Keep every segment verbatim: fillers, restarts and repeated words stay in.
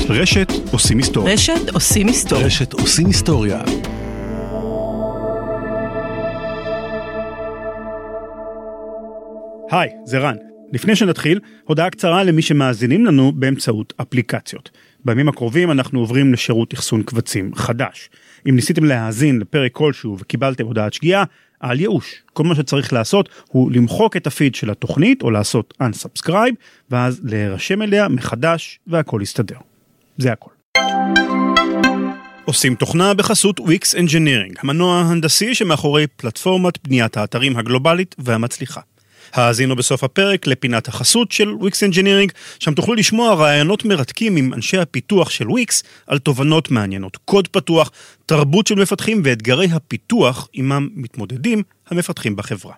רשת עושים היסטוריה. רשת עושים היסטוריה. רשת עושים היסטוריה. היי, זה רן. לפני שנתחיל, הודעה קצרה למי שמאזינים לנו באמצעות אפליקציות. בימים הקרובים אנחנו עוברים לשירות אחסון קבצים חדש. אם ניסיתם להאזין לפרק כלשהו וקיבלתם הודעת שגיאה, על ייאוש. כל מה שצריך לעשות הוא למחוק את הפיד של התוכנית או לעשות unsubscribe, ואז להירשם אליה מחדש והכל יסתדר. זה הכל. עושים תוכנה בחסות וויקס Engineering, המנוע ההנדסי שמאחורי פלטפורמת בניית האתרים הגלובלית והמצליחה. האזינו בסוף הפרק לפינת החסות של וויקס Engineering, שם תוכלו לשמוע רעיונות מרתקים עם אנשי הפיתוח של וויקס על תובנות מעניינות, קוד פתוח, תרבות של מפתחים ואתגרי הפיתוח עימם מתמודדים המפתחים בחברה.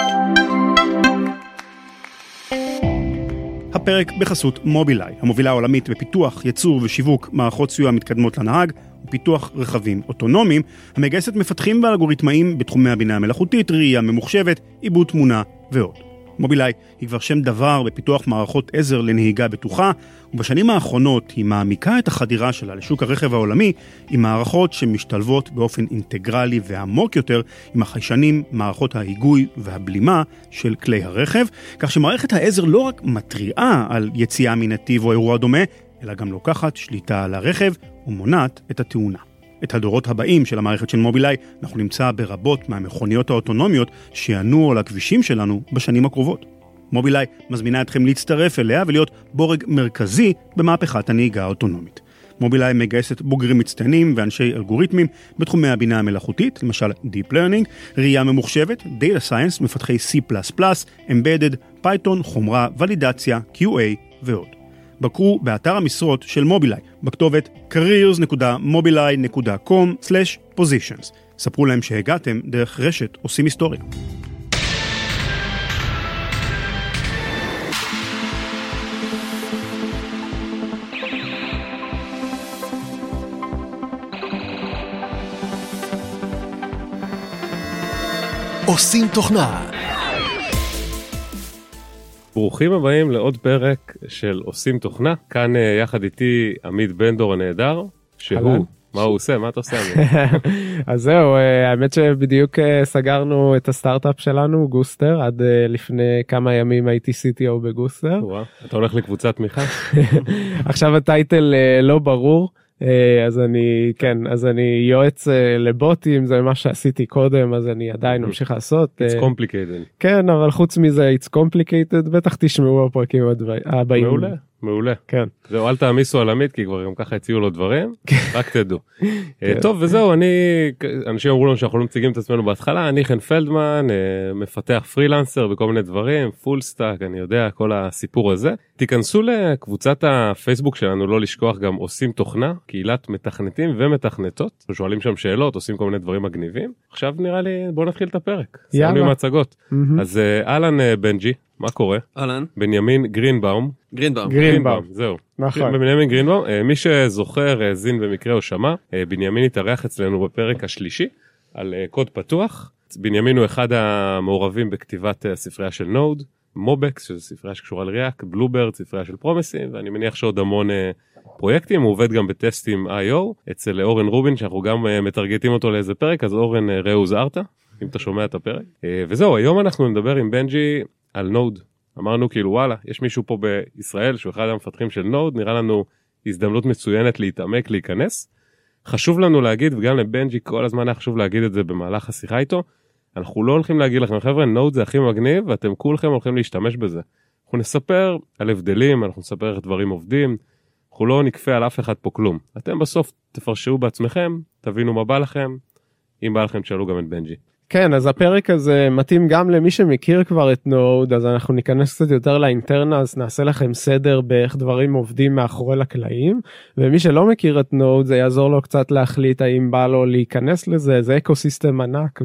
הפרק בחסות מובילאיי, המובילה העולמית בפיתוח, ייצור ושיווק מערכות סיוע מתקדמות לנהג ופיתוח רכבים אוטונומיים, המגייסת מפתחים ואלגוריתמאים בתחומי הבינה המלאכותית, ראייה ממוחשבת, עיבוד תמונה ועוד. מובילאיי היא כבר שם דבר בפיתוח מערכות עזר לנהיגה בטוחה, ובשנים האחרונות היא מעמיקה את החדירה שלה לשוק הרכב העולמי עם מערכות שמשתלבות באופן אינטגרלי ועמוק יותר עם החיישנים, מערכות ההיגוי והבלימה של כלי הרכב, כך שמערכת העזר לא רק מטריעה על יציאה מנתיב או אירוע דומה, אלא גם לוקחת שליטה על הרכב ומונעת את התאונה. את הדורות הבאים של המערכת של מובילאיי אנחנו נמצא ברבות מהמכוניות האוטונומיות שיענו על הכבישים שלנו בשנים הקרובות. מובילאיי מזמינה אתכם להצטרף אליה ולהיות בורג מרכזי במהפכת הנהיגה האוטונומית. מובילאיי מגייסת בוגרים מצטיינים ואנשי אלגוריתמים בתחומי הבינה המלאכותית, למשל Deep Learning, ראייה ממוחשבת, Data Science, מפתחי C פלוס פלוס, Embedded, Python, חומרה, ולידציה, Q A ועוד. בקרו באתר המשרות של מובילאיי, בכתובת careers דוט מובילאיי דוט קום סלאש פוזישנס. ספרו להם שהגעתם דרך רשת עושים היסטוריה. עושים תוכנה. ברוכים הבאים לעוד פרק של עושים תוכנה. כאן יחד איתי עמית בן דור הנהדר, שהוא, מה הוא עושה? מה אתה עושה? אז זהו, האמת שבדיוק סגרנו את הסטארט-אפ שלנו, גוסטר, עד לפני כמה ימים הייתי סי טי או בגוסטר. אתה הולך לקבוצת תמיכה? עכשיו הטייטל לא ברור. אז אני, כן, אז אני יועץ לבוטים, זה מה שעשיתי קודם, אז אני עדיין ממשיך לעשות. It's complicated. כן, אבל חוץ מזה, it's complicated, בטח תשמעו בפרקים הבאים. מעולה, מעולה. כן. זהו, אל תעמיסו על עמית, כי כבר גם ככה הציעו לו דברים, רק תדעו. טוב, וזהו, אני, אנשים אמרו לנו שאנחנו לא מציגים את עצמנו בהתחלה, אני חן פלדמן, מפתח פרילנסר בכל מיני דברים, פול סטאק, אני יודע, כל הסיפור הזה. תיכנסו לקבוצת הפייסבוק שלנו, לא לשכוח גם עושים תוכנה, קהילת מתכנתים ומתכנתות, שואלים שם שאלות, עושים כל מיני דברים מגניבים. עכשיו נראה לי, בואו נתחיל את הפרק. סיימנו עם ההצגות. אז אהלן בנג'י, מה קורה? אהלן. בנימין גרינבאום. גרינבאום. גרינבאום. זהו. נכון. בנימין גרינבאום, מי שזוכר, זין במקרה או שמע, בנימין התארח אצלנו בפרק השלישי על קוד פתוח. בנימין הוא אחד המעורבים בכתיבת הספרייה של נוד, מובקס, שזו ספרייה שקשורה לריאק, בלובירד, ספרייה של פרומסים, ואני מניח שעוד המון פרויקטים. הוא עובד גם בטסטים איי או, אצל אורן רובין, שאנחנו גם מטרגטים אותו לאיזה פרק, אז אורן ראו זארתה, אם אתה שומע את הפרק. וזהו, היום אנחנו נדבר עם בנג'י על נוד. אמרנו כאילו וואלה, יש מישהו פה בישראל שהוא אחד המפתחים של נוד, נראה לנו הזדמנות מצוינת להתעמק, להיכנס. חשוב לנו להגיד, וגם לבנג'י כל הזמן היה חשוב להגיד את זה במהלך השיחה איתו, אנחנו לא הולכים להגיד לכם, חבר'ה, נוד זה הכי מגניב, ואתם כולכם הולכים להשתמש בזה. אנחנו נספר על הבדלים, אנחנו נספר איך דברים עובדים, אנחנו לא נקפה על אף אחד פה כלום. אתם בסוף תפרשו בעצמכם, תבינו מה בא לכם, אם בא לכם תשאלו גם את בנג'י. כן, אז הפרק הזה מתאים גם למי שמכיר כבר את נוד, אז אנחנו ניכנס קצת יותר לאינטרנה, אז נעשה לכם סדר באיך דברים עובדים מאחורי לקלעים, ומי שלא מכיר את נוד, זה יעזור לו קצת להחליט האם בא לו להיכנס לזה, זה אקוסיסטם ענק,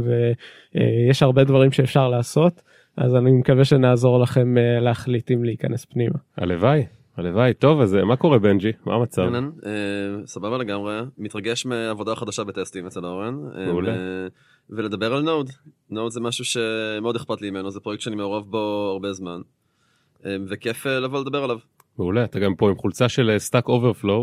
ויש הרבה דברים שאפשר לעשות, אז אני מקווה שנעזור לכם להחליט אם להיכנס פנימה. הלוואי. הלוואי, טוב, אז מה קורה בנג'י? מה המצב? אהלן, סבבה לגמרי, מתרגש מעבודה חדשה בטסטים אצל אורן. מעולה. ולדבר על נוד. נוד זה משהו שמאוד אכפת לי ממנו, זה פרויקט שאני מעורב בו הרבה זמן, וכיף לבוא לדבר עליו. מעולה, אתה גם פה עם חולצה של סטאק אוברפלואו.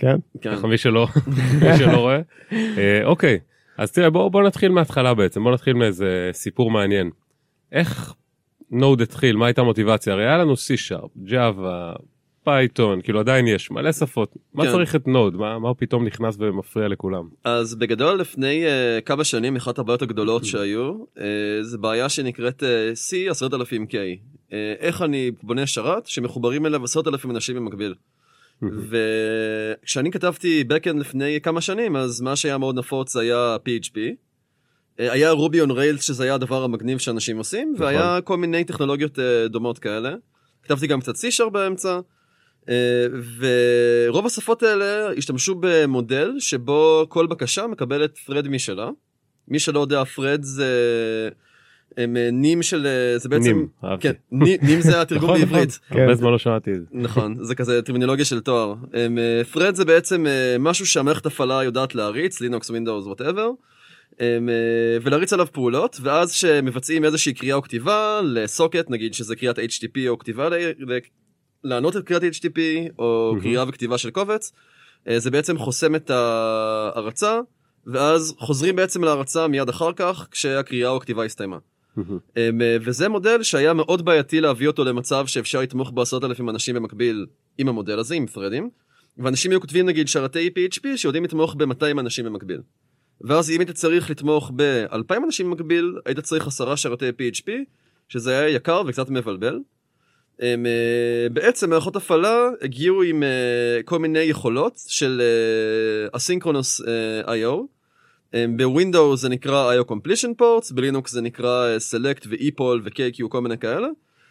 כן? ככה מי שלא, מי שלא רואה. אוקיי, אז תראה, בואו בוא נתחיל מההתחלה בעצם, בואו נתחיל מאיזה סיפור מעניין. איך נוד התחיל, מה הייתה מוטיבציה? הרי היה לנו C-Sharp, Java, פייתון, כאילו עדיין יש מלא שפות. מה כן. צריך את נוד? מה, מה פתאום נכנס ומפריע לכולם? אז בגדול לפני uh, כמה שנים, אחת הבעיות הגדולות שהיו, uh, זה בעיה שנקראת uh, C עשרת אלפים K. Uh, איך אני בונה שרת שמחוברים אליו עשרת אלפים אנשים במקביל. וכשאני כתבתי backend לפני כמה שנים, אז מה שהיה מאוד נפוץ היה P H P. Uh, היה Ruby on Rails, שזה היה הדבר המגניב שאנשים עושים, והיה כל מיני טכנולוגיות uh, דומות כאלה. כתבתי גם קצת C-Sharp באמצע. Uh, ורוב השפות האלה השתמשו במודל שבו כל בקשה מקבלת thread משלה. מי שלא יודע, thread זה הם, נים של, זה בעצם, נים, אהבתי. כן, נים, נים זה התרגום בעברית. הרבה זמן לא שמעתי את זה. נכון, זה כזה טרמינולוגיה של תואר. הם, thread זה בעצם משהו שהמערכת הפעלה יודעת להריץ, לינוקס, ווינדאוס, whatever, הם, ולהריץ עליו פעולות, ואז שמבצעים איזושהי קריאה או כתיבה לסוקט, נגיד שזה קריאת H T T P או כתיבה ל... לענות את קריאת H T T P או קריאה וכתיבה של קובץ, זה בעצם חוסם את ההרצה, ואז חוזרים בעצם להרצה מיד אחר כך, כשהקריאה או הכתיבה הסתיימה. וזה מודל שהיה מאוד בעייתי להביא אותו למצב שאפשר לתמוך בעשרת אלפים אנשים במקביל עם המודל הזה, עם threadים, ואנשים היו כותבים נגיד שרתי P H P שיודעים לתמוך ב-מאתיים אנשים במקביל. ואז אם היית צריך לתמוך ב-אלפיים אנשים במקביל, היית צריך עשרה שרתי P H P, שזה היה יקר וקצת מבלבל. הם, בעצם מערכות הפעלה הגיעו עם כל מיני יכולות של asynchronous I O. בווינדאוס זה נקרא I O completion ports, בלינוקס זה נקרא select ו-epoll ו-K Q, כל מיני כאלה.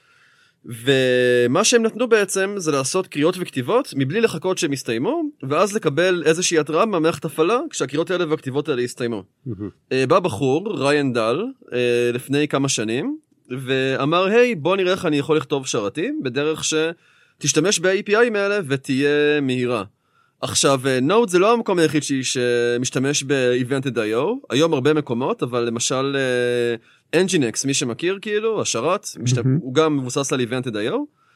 ומה שהם נתנו בעצם זה לעשות קריאות וכתיבות מבלי לחכות שהם יסתיימו, ואז לקבל איזושהי התראה מהמערכת הפעלה כשהקריאות האלה והכתיבות האלה יסתיימו. בא בחור, ריין דל, לפני כמה שנים, ואמר, היי, בוא נראה איך אני יכול לכתוב שרתים, בדרך שתשתמש ב-A P I האלה ותהיה מהירה. עכשיו, נוד זה לא המקום היחיד שמשתמש ב-Evented I O, היום הרבה מקומות, אבל למשל, Nginx, מי שמכיר כאילו, השרת, משת... הוא גם מבוסס על Evented I O,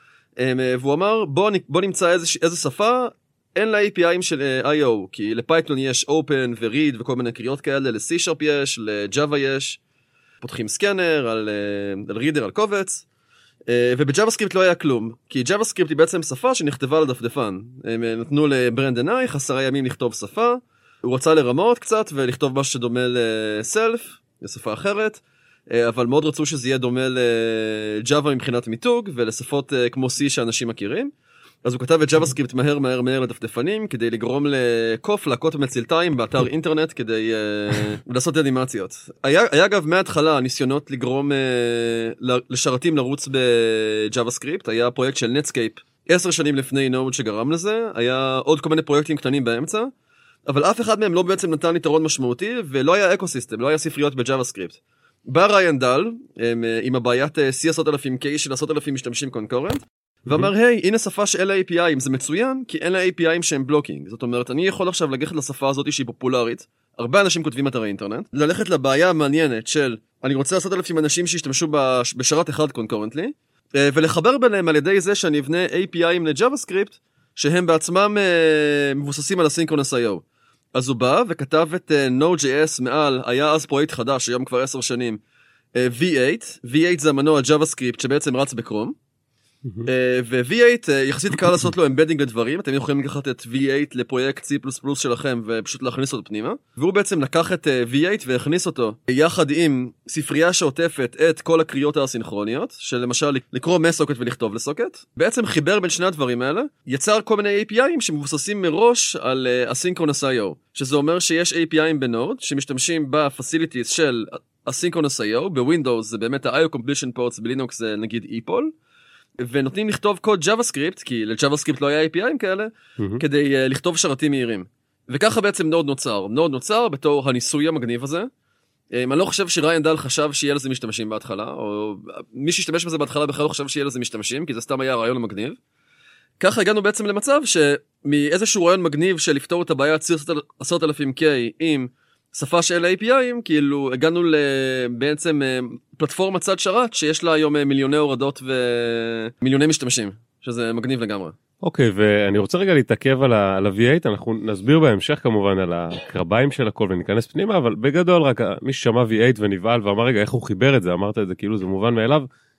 והוא אמר, בוא, בוא נמצא איזה, איזה שפה, אין לה A P I'ים של I O, כי לפייתון יש Open ו-Read וכל מיני קריאות כאלה, ל-C-Sharp יש, ל-Java יש, פותחים סקנר על, על רידר, על קובץ, ובג'אווה-סקריפט לא היה כלום, כי ג'אווה-סקריפט היא בעצם שפה שנכתבה על דפדפן. הם נתנו לברנדן אייך עשרה ימים לכתוב שפה, הוא רצה לרמות קצת ולכתוב משהו שדומה לסלף, לשפה אחרת, אבל מאוד רצו שזה יהיה דומה לג'אווה מבחינת מיתוג, ולשפות כמו C שאנשים מכירים. אז הוא כתב את ג'אווה-סקריפט מהר מהר מהר לדפדפנים, כדי לגרום לקוף להקות מצלתיים באתר אינטרנט, כדי uh, לעשות אנימציות. היה, היה אגב מההתחלה ניסיונות לגרום uh, לשרתים לרוץ בג'אווה-סקריפט, היה פרויקט של נטסקייפ, עשר שנים לפני נוד שגרם לזה, היה עוד כל מיני פרויקטים קטנים באמצע, אבל אף אחד מהם לא בעצם נתן יתרון משמעותי, ולא היה אקוסיסטם, לא היה ספריות בג'אווה-סקריפט. בא ריין דל, עם הבעיית C עשרת אלפים K של עשרת אלפים משתמשים קונקורנט, ואמר, היי, הנה שפה שאין לה A P I'ים, זה מצוין, כי אין לה A P I'ים שהם בלוקינג. זאת אומרת, אני יכול עכשיו לגשת לשפה הזאת שהיא פופולרית, הרבה אנשים כותבים אתרי אינטרנט, ללכת לבעיה המעניינת של, אני רוצה עשרת אלפים אנשים שישתמשו בשרת אחד קונקורנטלי, ולחבר ביניהם על ידי זה שאני אבנה A P I'ים ל-JavaScript, שהם בעצמם מבוססים על asynchronous I O. אז הוא בא וכתב את Node.js מעל, היה אז פרויקט חדש, היום כבר עשר שנים, V eight, V eight זה המנוע JavaScript שבעצם רץ בקרום, ו-V eight יחסית קל לעשות לו אמבדינג לדברים, אתם יכולים לקחת את V eight לפרויקט C++ שלכם ופשוט להכניס אותו פנימה, והוא בעצם לקח את V eight והכניס אותו יחד עם ספרייה שעוטפת את כל הקריאות האסינכרוניות, שלמשל לקרוא מסוקט ולכתוב לסוקט, בעצם חיבר בין שני הדברים האלה, יצר כל מיני A P I'ים שמבוססים מראש על asynchronous I O, שזה אומר שיש A P I'ים בנוד שמשתמשים בפסיליטיז של asynchronous I O, בווינדאוס זה באמת ה-I O completion ports, בלינוקס זה נגיד epoll, ונותנים לכתוב קוד JavaScript, כי ל-JavaScript לא היה A P I'ים כאלה, mm-hmm. כדי uh, לכתוב שרתים מהירים. וככה בעצם נוד נוצר. נוד נוצר בתור הניסוי המגניב הזה. Um, אני לא חושב שריין דל חשב שיהיה לזה משתמשים בהתחלה, או מי שהשתמש בזה בהתחלה בכלל לא חשב שיהיה לזה משתמשים, כי זה סתם היה רעיון מגניב. ככה הגענו בעצם למצב שמאיזשהו רעיון מגניב של לפתור את הבעיה עשרת אלפים K עם שפה של A P I'ים, כאילו הגענו בעצם פלטפורמה צד שרת שיש לה היום מיליוני הורדות ומיליוני משתמשים, שזה מגניב לגמרי. אוקיי, ואני רוצה רגע להתעכב על ה-וי אייט, אנחנו נסביר בהמשך כמובן על הקרביים של הכל וניכנס פנימה, אבל בגדול רק מי ששמע וי אייט ונבעל ואמר רגע איך הוא חיבר את זה, אמרת את זה כאילו זה מובן מאליו,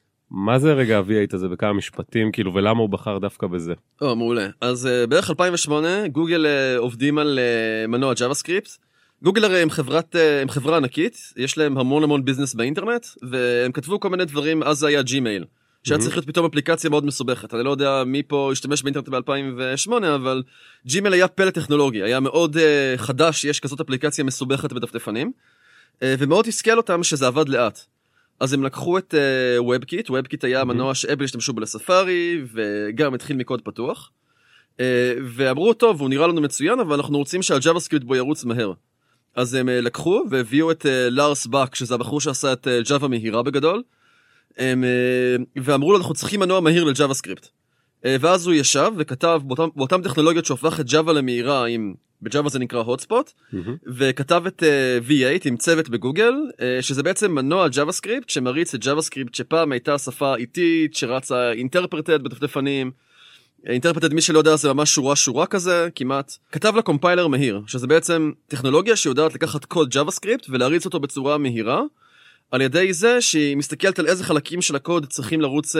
מה זה רגע ה-וי אייט הזה בכמה משפטים, כאילו ולמה הוא בחר דווקא בזה? או, מעולה. אז uh, בערך אלפיים ושמונה גוגל uh, עובדים על uh, מנוע JavaScript. גוגל הרי הם, חברת, uh, הם חברה ענקית, יש להם המון המון ביזנס באינטרנט, והם כתבו כל מיני דברים, אז זה היה ג'ימייל. שהיה צריך להיות פתאום אפליקציה מאוד מסובכת. אני לא יודע מי פה השתמש באינטרנט ב-אלפיים ושמונה, אבל ג'ימייל היה פלא טכנולוגי, היה מאוד uh, חדש, יש כזאת אפליקציה מסובכת בדפדפנים, uh, ומאוד הסכל אותם שזה עבד לאט. אז הם לקחו את uh, WebKit, WebKit היה מנוע שאפל השתמשו בו לספארי, וגם התחיל מקוד פתוח, uh, ואמרו, טוב, הוא נראה לנו מצוין, אבל אנחנו רוצים שהג'אווה-סקריפט בו ירוץ מהר. אז הם uh, לקחו והביאו את uh, לארס באק, שזה הבחור שעשה את uh, ג'אווה מהירה בגדול, הם, ואמרו לו, אנחנו צריכים מנוע מהיר לג'אווה-סקריפט. ואז הוא ישב וכתב באותם, באותם טכנולוגיות שהופך את ג'אווה למהירה, עם, בג'אווה זה נקרא hotspot, mm-hmm. וכתב את uh, וי אייט עם צוות בגוגל, uh, שזה בעצם מנוע ג'אווה-סקריפט שמריץ את ג'אווה-סקריפט שפעם הייתה שפה איטית, שרצה אינטרפרטד בדפדפנים, אינטרפרטד מי שלא יודע זה ממש שורה שורה כזה, כמעט. כתב לה קומפיילר מהיר, שזה בעצם טכנולוגיה שיודעת לקחת קוד ג'אווה-סקריפט ולהריץ אותו בצורה מהירה, על ידי זה שהיא מסתכלת על איזה חלקים של הקוד צריכים לרוץ אה,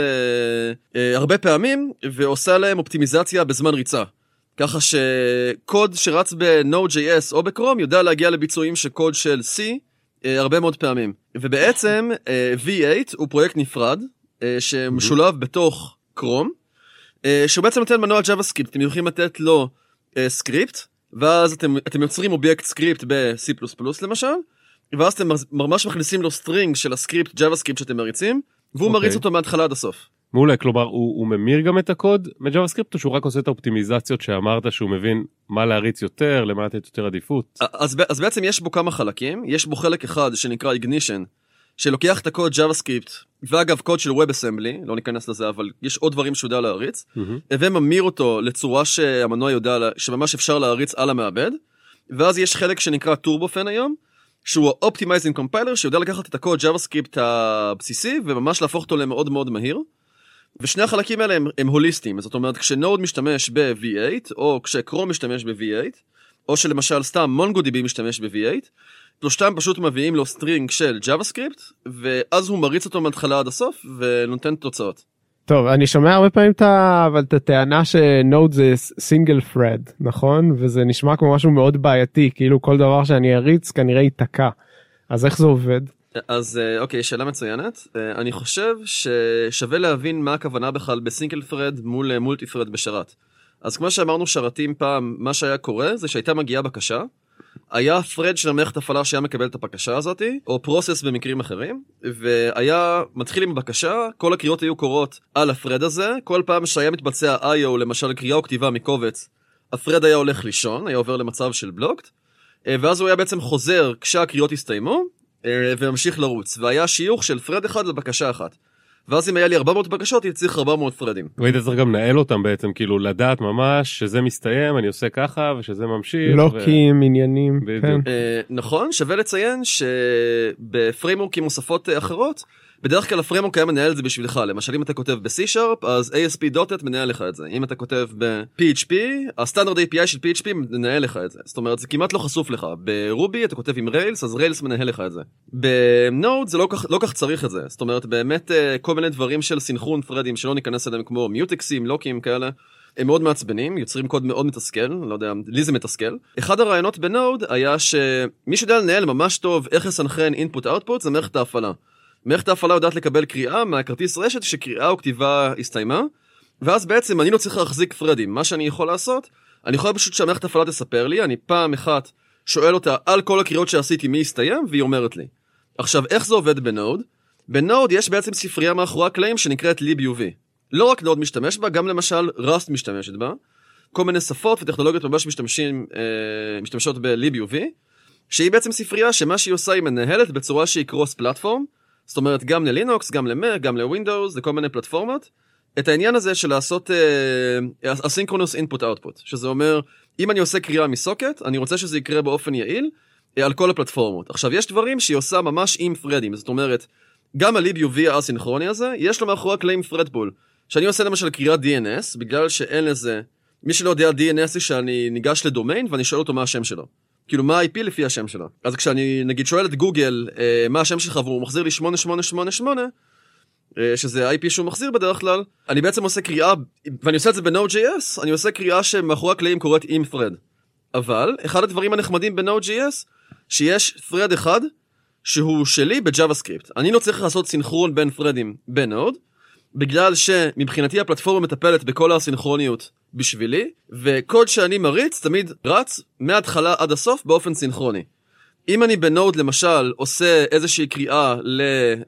אה, הרבה פעמים, ועושה להם אופטימיזציה בזמן ריצה. ככה שקוד שרץ ב-Node.js או בקרום יודע להגיע לביצועים של קוד של C אה, הרבה מאוד פעמים. ובעצם אה, וי אייט הוא פרויקט נפרד, אה, שמשולב בתוך קרום, אה, שהוא בעצם נותן מנוע JavaScript. אתם יכולים לתת לו אה, סקריפט, ואז אתם, אתם יוצרים אובייקט סקריפט ב-C++ למשל, ואז אתם ממש מכניסים לו סטרינג של הסקריפט, JavaScript שאתם מריצים, והוא okay. מריץ אותו מההתחלה עד הסוף. מעולה, כלומר, הוא, הוא ממיר גם את הקוד מ-JavaScript, או שהוא רק עושה את האופטימיזציות שאמרת שהוא מבין מה להריץ יותר, למה לתת יותר עדיפות? אז, אז בעצם יש בו כמה חלקים, יש בו חלק אחד שנקרא Ignition, שלוקח את הקוד JavaScript, ואגב קוד של WebAssembly, לא ניכנס לזה, אבל יש עוד דברים שהוא יודע להריץ, mm-hmm. וממיר אותו לצורה שהמנוע יודע, שממש אפשר להריץ על המעבד, ואז יש חלק שנקרא TurboFan היום, שהוא ה-Optimizing Compiler, שיודע לקחת את הקוד JavaScript הבסיסי, וממש להפוך אותו למאוד מאוד מהיר. ושני החלקים האלה הם, הם הוליסטיים, זאת אומרת, כשנוד משתמש ב-וי אייט, או כשקרום משתמש ב-וי אייט, או שלמשל סתם MongoDB משתמש ב-וי אייט, שלושתם פשוט מביאים לו סטרינג של JavaScript, ואז הוא מריץ אותו מההתחלה עד הסוף, ונותן תוצאות. טוב, אני שומע הרבה פעמים את ה... אבל את הטענה שנוד זה סינגל פרד, נכון? וזה נשמע כמו משהו מאוד בעייתי, כאילו כל דבר שאני אריץ כנראה ייתקע. אז איך זה עובד? אז אוקיי, שאלה מצוינת. אני חושב ששווה להבין מה הכוונה בכלל בסינגל פרד מול מולטי פרד בשרת. אז כמו שאמרנו שרתים פעם, מה שהיה קורה זה שהייתה מגיעה בקשה, היה פרד של המערכת הפעלה שהיה מקבל את הבקשה הזאת, או פרוסס במקרים אחרים, והיה מתחיל עם בקשה, כל הקריאות היו קורות על הפרד הזה, כל פעם שהיה מתבצע איי או למשל קריאה או כתיבה מקובץ, הפרד היה הולך לישון, היה עובר למצב של בלוקט, ואז הוא היה בעצם חוזר כשהקריאות הסתיימו, וממשיך לרוץ, והיה שיוך של פרד אחד לבקשה אחת. ואז אם היה לי ארבע מאות בקשות, הייתי צריך ארבע מאות פרדים. והיית צריך גם לנהל אותם בעצם, כאילו לדעת ממש שזה מסתיים, אני עושה ככה ושזה ממשיך. לוקים, עניינים. נכון, שווה לציין שבפריימורקים מוספות אחרות, בדרך כלל הפריימורק היה מנהל את זה בשבילך. למשל, אם אתה כותב ב-C-Sharp, אז איי אס פי דוט נט מנהל לך את זה. אם אתה כותב ב-פי אייץ' פי, הסטנדרט איי פי איי של פי אייץ' פי מנהל לך את זה. זאת אומרת, זה כמעט לא חשוף לך. ברובי אתה כותב עם ריילס, אז ריילס מנהל לך את זה. בנוד זה לא כך, לא כך צריך את זה. זאת אומרת, באמת כל מיני דברים של סינכרון פרדים שלא ניכנס אליהם כמו מיוטקסים, לוקים כאלה. הם מאוד מעצבנים, יוצרים קוד מאוד מתסכל, לא יודע, לי זה מתסכל. אחד הרעיונות בנוד היה שמי שיודע לנהל ממש טוב איך לסנכרן input-output זה מערכת ההפעלה. מערכת ההפעלה יודעת לקבל קריאה מהכרטיס רשת שקריאה או כתיבה הסתיימה, ואז בעצם אני לא צריך להחזיק פרדים. מה שאני יכול לעשות, אני יכול פשוט שהמערכת ההפעלה תספר לי, אני פעם אחת שואל אותה על כל הקריאות שעשיתי מי הסתיים, והיא אומרת לי. עכשיו, איך זה עובד בנוד? בנוד יש בעצם ספרייה מאחורי הקלעים שנקראת libyuv. לא רק נוד משתמש בה, גם למשל רסט משתמשת בה. כל מיני שפות וטכנולוגיות ממש משתמשים, אה, משתמשות ב-libyuv, שהיא בעצם ספרייה שמה שהיא עושה היא מנהלת בצורה שהיא קרוס פלטפורם, זאת אומרת, גם ללינוקס, גם למק, גם לווינדוס, לכל מיני פלטפורמות, את העניין הזה של לעשות asynchronous input-output, שזה אומר, אם אני עושה קריאה מסוקט, אני רוצה שזה יקרה באופן יעיל, על כל הפלטפורמות. עכשיו, יש דברים שהיא עושה ממש עם פרדים, זאת אומרת, גם ה-libyuv האסינכרוני הזה, יש לו מאחורי הקלעים פרד פול, שאני עושה למשל קריאת די אן אס, בגלל שאין לזה, מי שלא יודע די אן אס היא שאני ניגש לדומיין ואני שואל אותו מה השם שלו. כאילו מה ה-איי פי לפי השם שלו. אז כשאני נגיד שואל את גוגל אה, מה השם שלך והוא מחזיר לי שמונה שמונה שמונה שמונה, אה, שזה ה-איי פי שהוא מחזיר בדרך כלל, אני בעצם עושה קריאה, ואני עושה את זה ב-Node.js, אני עושה קריאה שמאחורי הקלעים קוראת עם thread. אבל אחד הדברים הנחמדים ב-Node.js, שיש thread אחד שהוא שלי ב-JavaScript. אני לא צריך לעשות סינכרון בין threadים ב-Node, בגלל שמבחינתי הפלטפורמה מטפלת בכל הסינכרוניות בשבילי, וקוד שאני מריץ תמיד רץ מההתחלה עד הסוף באופן סינכרוני. אם אני בנוד למשל עושה איזושהי קריאה ל,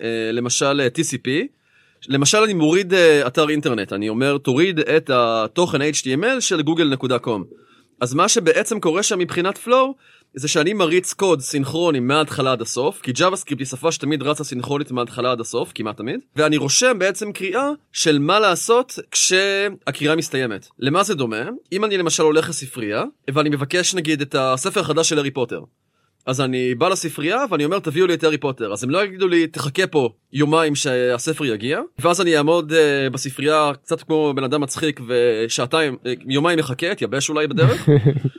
למשל טי סי פי, למשל אני מוריד אתר אינטרנט, אני אומר תוריד את התוכן אייץ' טי אם אל של גוגל נקודה קום. אז מה שבעצם קורה שם מבחינת פלואו, זה שאני מריץ קוד סינכרוני מההתחלה עד הסוף, כי JavaScript היא שפה שתמיד רצה סינכרונית מההתחלה עד הסוף, כמעט תמיד, ואני רושם בעצם קריאה של מה לעשות כשהקריאה מסתיימת. למה זה דומה? אם אני למשל הולך לספרייה, ואני מבקש נגיד את הספר החדש של הארי פוטר, אז אני בא לספרייה ואני אומר תביאו לי את הארי פוטר, אז הם לא יגידו לי תחכה פה יומיים שהספר יגיע, ואז אני אעמוד uh, בספרייה קצת כמו בן אדם מצחיק ושעתיים, uh, יומיים מחכה, תייבש אולי בדרך.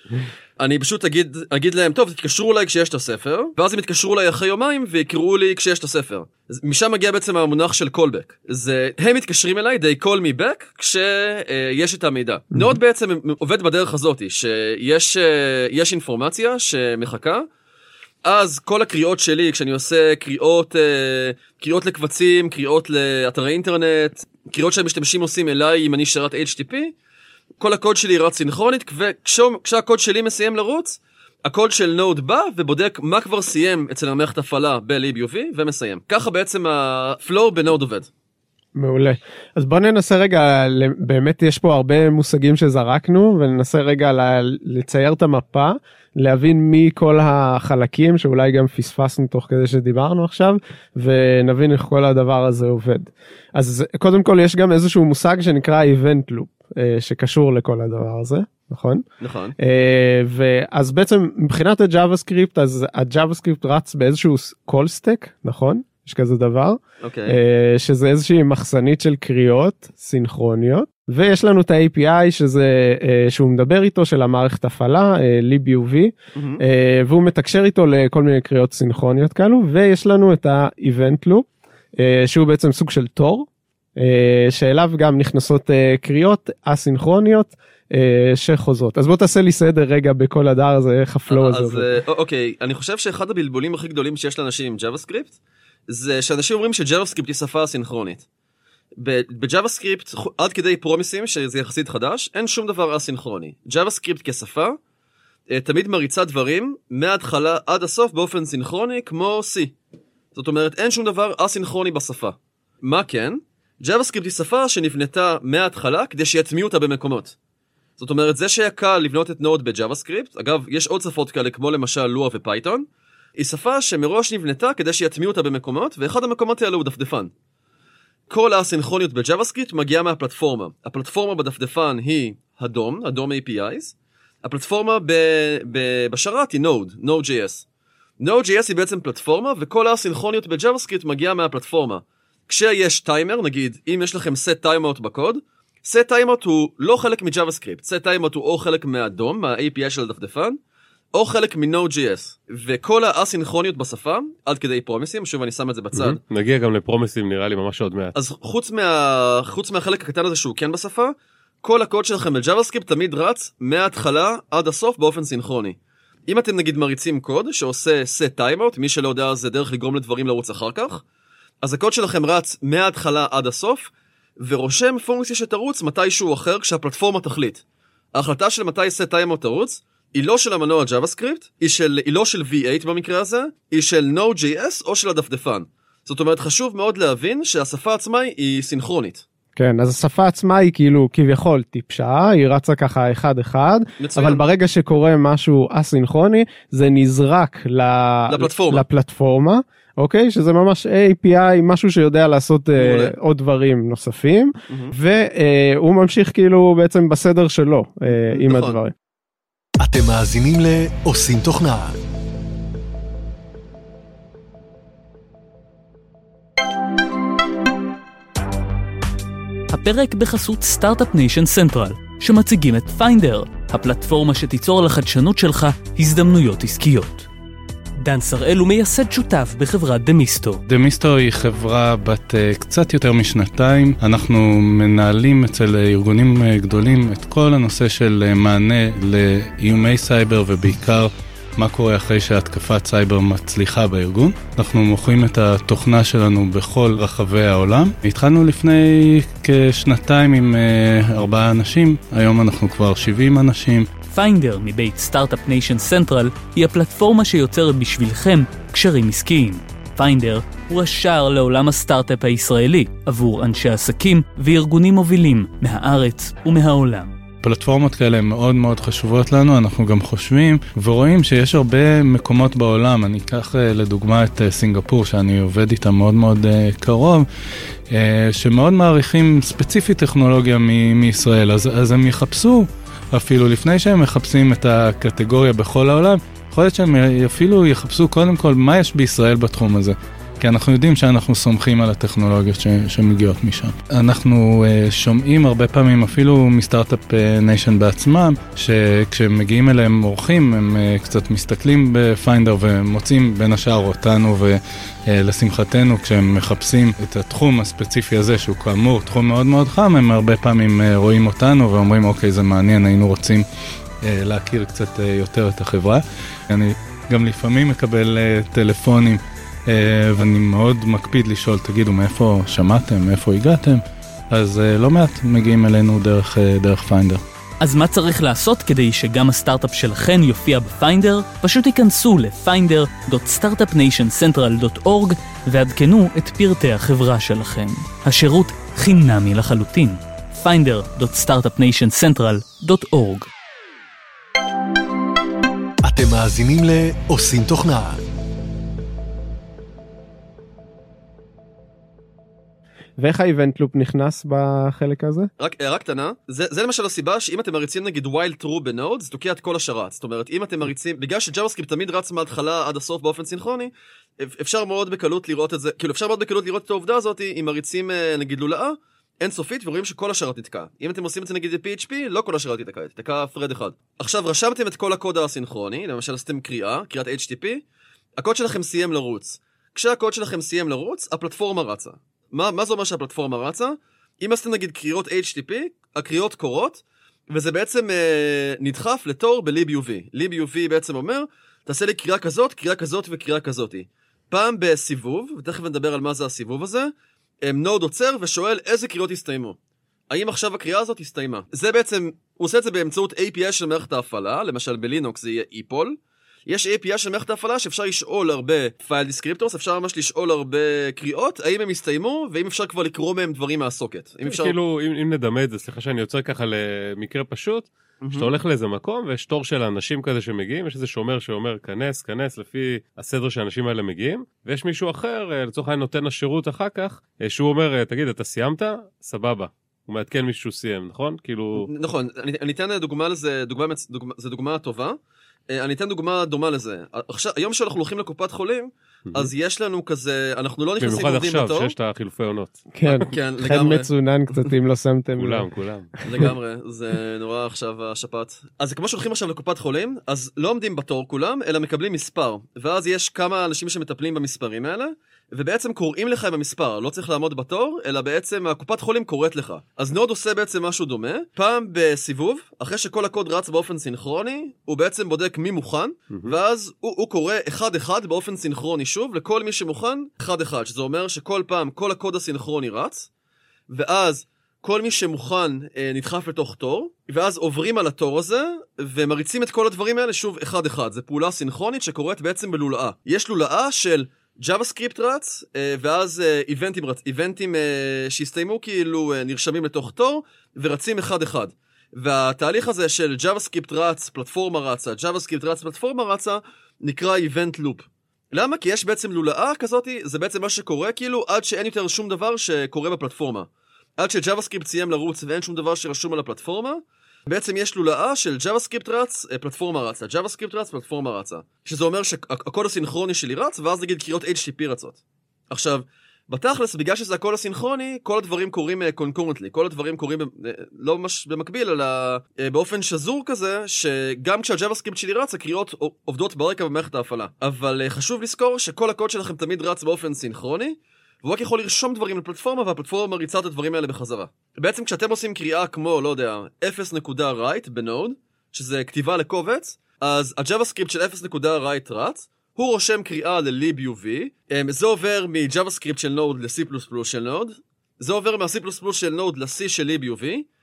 אני פשוט אגיד, אגיד להם, טוב, תתקשרו אליי כשיש את הספר, ואז הם יתקשרו אליי אחרי יומיים ויקראו לי כשיש את הספר. משם מגיע בעצם המונח של callback. זה, הם מתקשרים אליי, they call me back, כשיש את המידע. נוד בעצם עובד בדרך הזאת, שיש יש אינפורמציה שמחכה, אז כל הקריאות שלי, כשאני עושה קריאות, קריאות לקבצים, קריאות לאתרי אינטרנט, קריאות שהמשתמשים עושים אליי אם אני שרת אייץ' טי פי, כל הקוד שלי רץ סינכרונית, וכשהקוד שלי מסיים לרוץ, הקוד של נוד בא ובודק מה כבר סיים אצל המערכת הפעלה ב-ליביווי ומסיים. ככה בעצם הפלואו בנוד עובד. מעולה. אז בוא ננסה רגע, באמת יש פה הרבה מושגים שזרקנו, וננסה רגע לצייר את המפה, להבין מי כל החלקים שאולי גם פספסנו תוך כדי שדיברנו עכשיו, ונבין איך כל הדבר הזה עובד. אז קודם כל יש גם איזשהו מושג שנקרא event loop, שקשור לכל הדבר הזה, נכון? נכון. ואז בעצם מבחינת ה-JavaScript, אז ה-JavaScript רץ באיזשהו call stack, נכון? יש כזה דבר, okay. שזה איזושהי מחסנית של קריאות סינכרוניות, ויש לנו את ה-איי פי איי שזה, שהוא מדבר איתו של המערכת הפעלה, ליביווי, mm-hmm. והוא מתקשר איתו לכל מיני קריאות סינכרוניות כאלו, ויש לנו את ה-event loop, שהוא בעצם סוג של תור, שאליו גם נכנסות קריאות אסינכרוניות, שחוזרות. אז בוא תעשה לי סדר רגע בכל הדבר הזה, איך הפלואו הזה עובד. אז אוקיי, אני חושב שאחד הבלבולים הכי גדולים שיש לאנשים עם JavaScript, זה שאנשים אומרים ש-JavaScript היא שפה סינכרונית. ב-JavaScript, עד כדי פרומיסים, שזה יחסית חדש, אין שום דבר אסינכרוני. JavaScript כשפה, תמיד מריצה דברים מההתחלה עד הסוף באופן סינכרוני, כמו C. זאת אומרת, אין שום דבר אסינכרוני בשפה. מה כן? JavaScript היא שפה שנבנתה מההתחלה כדי שיטמיעו אותה במקומות. זאת אומרת, זה שהיה קל לבנות את נוד ב-JavaScript, אגב, יש עוד שפות כאלה כמו למשל לואה ופייתון, היא שפה שמראש נבנתה כדי שיטמיעו אותה במקומות, ואחד המקומות האלה הוא דפדפן. כל הסינכרוניות ב-JavaScript מגיעה מהפלטפורמה. הפלטפורמה בדפדפן היא הדום, הדום איי פי איז. הפלטפורמה ב- ב- בשרת היא Node, Node.js. Node.js היא בעצם פלטפורמה, וכל הסינכרוניות ב-JavaScript מגיעה מהפלטפורמה. כשיש טיימר, נגיד, אם יש לכם set timeout בקוד, set timeout הוא לא חלק מ-JavaScript. set timeout הוא או חלק מהדום, מה-איי פי איי של הדפדפן, או חלק מ-Node.js, וכל האסינכרוניות בשפה, עד כדי פרומיסים, שוב אני שם את זה בצד. Mm-hmm. נגיע גם לפרומיסים, נראה לי ממש עוד מעט. אז חוץ, מה... חוץ מהחלק הקטן הזה שהוא כן בשפה, כל הקוד שלכם ב-JavaScript תמיד רץ מההתחלה עד הסוף באופן סינכרוני. אם אתם נגיד מריצים קוד שעושה set timeout, מי שלא יודע זה דרך לגרום לדברים לרוץ אחר כך, אז הקוד שלכם רץ מההתחלה עד הסוף, ורושם פונקציה שתרוץ מתישהו אחר כשהפלטפורמה תחליט. ההחלטה של מתי set timeout תרוץ, היא לא של המנוע JavaScript, היא, של, היא לא של וי אייט במקרה הזה, היא של Node.js או של הדפדפן. זאת אומרת, חשוב מאוד להבין שהשפה עצמה היא סינכרונית. כן, אז השפה עצמה היא כאילו כביכול טיפשה, היא רצה ככה אחד אחד, מצוין. אבל ברגע שקורה משהו אסינכרוני, זה נזרק לפלטפורמה. לפלטפורמה, אוקיי? שזה ממש איי פי איי, משהו שיודע לעשות uh, עוד דברים נוספים, mm-hmm. והוא ממשיך כאילו בעצם בסדר שלו uh, עם נכון. הדברים. אתם מאזינים לעושים תוכנה. הפרק בחסות סטארט-אפ ניישן סנטרל, שמציגים את פיינדר, הפלטפורמה שתיצור לחדשנות שלך הזדמנויות עסקיות. דן שראל הוא מייסד שותף בחברת דמיסטו. דמיסטו היא חברה בת uh, קצת יותר משנתיים. אנחנו מנהלים אצל ארגונים uh, גדולים את כל הנושא של uh, מענה לאיומי סייבר, ובעיקר מה קורה אחרי שהתקפת סייבר מצליחה בארגון. אנחנו מוכרים את התוכנה שלנו בכל רחבי העולם. התחלנו לפני כשנתיים עם uh, ארבעה אנשים, היום אנחנו כבר שבעים אנשים. פיינדר מבית סטארט-אפ ניישן סנטרל היא הפלטפורמה שיוצרת בשבילכם קשרים עסקיים. פיינדר הוא השער לעולם הסטארט-אפ הישראלי עבור אנשי עסקים וארגונים מובילים מהארץ ומהעולם. פלטפורמות כאלה הן מאוד מאוד חשובות לנו. אנחנו גם חושבים ורואים שיש הרבה מקומות בעולם. אני אקח לדוגמה את סינגפור, שאני עובד איתה מאוד מאוד קרוב, שמאוד מעריכים ספציפית טכנולוגיה מ- מישראל. אז, אז הם יחפשו, אפילו לפני שהם מחפשים את הקטגוריה בכל העולם, יכול להיות שהם אפילו יחפשו קודם כל מה יש בישראל בתחום הזה. כי אנחנו יודעים שאנחנו סומכים על הטכנולוגיות ש- שמגיעות משם. אנחנו uh, שומעים הרבה פעמים אפילו מסטארט-אפ ניישן בעצמם, שכשהם מגיעים אליהם אורחים, הם uh, קצת מסתכלים בפיינדר ומוצאים בין השאר אותנו, ולשמחתנו uh, כשהם מחפשים את התחום הספציפי הזה, שהוא כאמור תחום מאוד מאוד חם, הם הרבה פעמים uh, רואים אותנו ואומרים אוקיי, זה מעניין, היינו רוצים uh, להכיר קצת uh, יותר את החברה. אני גם לפעמים מקבל uh, טלפונים, ואני מאוד מקפיד לשאול, תגידו, מאיפה שמעתם, מאיפה הגעתם? אז לא מעט מגיעים אלינו דרך, דרך פיינדר. אז מה צריך לעשות כדי שגם הסטארט-אפ שלכם יופיע בפיינדר? פשוט היכנסו ל-פיינדר דוט סטארט-אפ ניישן סנטרל דוט אורג ועדכנו את פרטי החברה שלכם. השירות חינמי לחלוטין. פיינדר דוט סטארט-אפ ניישן סנטרל דוט אורג. אתם מאזינים לעושים תוכנה. ואיך האיבנט לופ נכנס בחלק הזה? רק הערה קטנה, זה, זה למשל הסיבה שאם אתם מריצים נגיד while true בנוד, זה תוקע את כל השרת. זאת אומרת, אם אתם מריצים, בגלל שג'אווסקריפט תמיד רץ מההתחלה עד הסוף באופן סינכרוני, אפשר מאוד בקלות לראות את זה, כאילו אפשר מאוד בקלות לראות את העובדה הזאת, אם מריצים נגיד לולאה, אינסופית, ורואים שכל השרת נתקע. אם אתם עושים את זה נגיד ב-פי אייץ' פי, לא כל השרת נתקע, נתקע פרד אחד. עכשיו רשמתם את כל הקוד הסינכרוני, למשל עשיתם קריאה, קריאת אייץ' טי פי, הקוד שלכם סיים לרוץ. כשהקוד שלכם סיים לרוץ, הפלטפורמה רצה. מה, מה זה אומר שהפלטפורמה רצה? אם עשיתם נגיד קריאות אייץ' טי פי, הקריאות קורות, וזה בעצם אה, נדחף לתור ב-libyuv. libyuv בעצם אומר, תעשה לי קריאה כזאת, קריאה כזאת וקריאה כזאת. פעם בסיבוב, ותכף נדבר על מה זה הסיבוב הזה, נוד עוצר ושואל איזה קריאות הסתיימו. האם עכשיו הקריאה הזאת הסתיימה? זה בעצם, הוא עושה את זה באמצעות איי פי איי של מערכת ההפעלה, למשל בלינוקס זה יהיה איפול, יש איי פי איי של מערכת ההפעלה שאפשר לשאול הרבה פייל דיסקריפטורס, אפשר ממש לשאול הרבה קריאות, האם הם הסתיימו, ואם אפשר כבר לקרוא מהם דברים מהסוקט. אם אפשר... כאילו, אם, אם נדמה את זה, סליחה שאני יוצר ככה למקרה פשוט, שאתה הולך לאיזה מקום, ויש תור של אנשים כזה שמגיעים, יש איזה שומר שאומר, כנס, כנס, לפי הסדר שהאנשים האלה מגיעים, ויש מישהו אחר, לצורך העניין נותן השירות אחר כך, שהוא אומר, תגיד, אתה סיימת? סבבה. הוא מעדכן מישהו סיים, נכון? כאילו... נכון, אני, אני אתן דוגמה לזה, דוגמה, דוגמה, זה דוגמה טובה. אני אתן דוגמה דומה לזה. עכשיו, היום שאנחנו הולכים לקופת חולים, אז יש לנו כזה, אנחנו לא נכנסים עובדים בתור. במיוחד עכשיו שיש את החילופי עונות. כן, חן מצונן קצת אם לא שמתם. כולם, כולם. לגמרי, זה נורא עכשיו השפעת. אז כמו שהולכים עכשיו לקופת חולים, אז לא עומדים בתור כולם, אלא מקבלים מספר. ואז יש כמה אנשים שמטפלים במספרים האלה, ובעצם קוראים לך עם המספר, לא צריך לעמוד בתור, אלא בעצם הקופת חולים קוראת לך. אז נוד עושה בעצם משהו דומה, פעם בסיבוב, אחרי שכל הקוד רץ באופן סינכרוני, הוא בעצם בודק מי מוכן, mm-hmm. ואז הוא, הוא קורא אחד אחד באופן סינכרוני שוב, לכל מי שמוכן, אחד אחד, שזה אומר שכל פעם כל הקוד הסינכרוני רץ, ואז כל מי שמוכן אה, נדחף לתוך תור, ואז עוברים על התור הזה, ומריצים את כל הדברים האלה שוב אחד אחד. זה פעולה סינכרונית שקורית בעצם בלולאה. יש לולאה של JavaScript רץ, ואז איבנטים, איבנטים שהסתיימו כאילו נרשמים לתוך תור, ורצים אחד אחד. והתהליך הזה של JavaScript רץ, פלטפורמה רצה, JavaScript רץ, פלטפורמה רצה, נקרא Event Loop. למה? כי יש בעצם לולאה כזאת, זה בעצם מה שקורה כאילו עד שאין יותר שום דבר שקורה בפלטפורמה. עד ש-JavaScript סיים לרוץ ואין שום דבר שרשום על הפלטפורמה, בעצם יש לולאה של JavaScript רץ, פלטפורמה רצה, JavaScript רץ, פלטפורמה רצה. שזה אומר שהקוד הסינכרוני שלי רץ, ואז נגיד קריאות אייץ' טי פי רצות. עכשיו, בתכלס, בגלל שזה הכל הסינכרוני, כל הדברים קורים concurrently, כל הדברים קורים לא ממש במקביל, אלא באופן שזור כזה, שגם כשהג'אווה-סקריפט שלי רץ, הקריאות עובדות ברקע במערכת ההפעלה. אבל חשוב לזכור שכל הקוד שלכם תמיד רץ באופן סינכרוני, והוא רק יכול לרשום דברים לפלטפורמה, והפלטפורמה מריצה את הדברים האלה בחזרה. בעצם כשאתם עושים קריאה כמו, לא יודע, אפס נקודה רייט בנוד, שזה כתיבה לקובץ, אז הג'אווה-סקריפט של אפס נקודה רייט רץ, הוא רושם קריאה ל-libyuv, זה עובר מ-JavaScript של נוד ל-C++ של נוד, זה עובר מה-C++ של נוד ל-C של libyuv,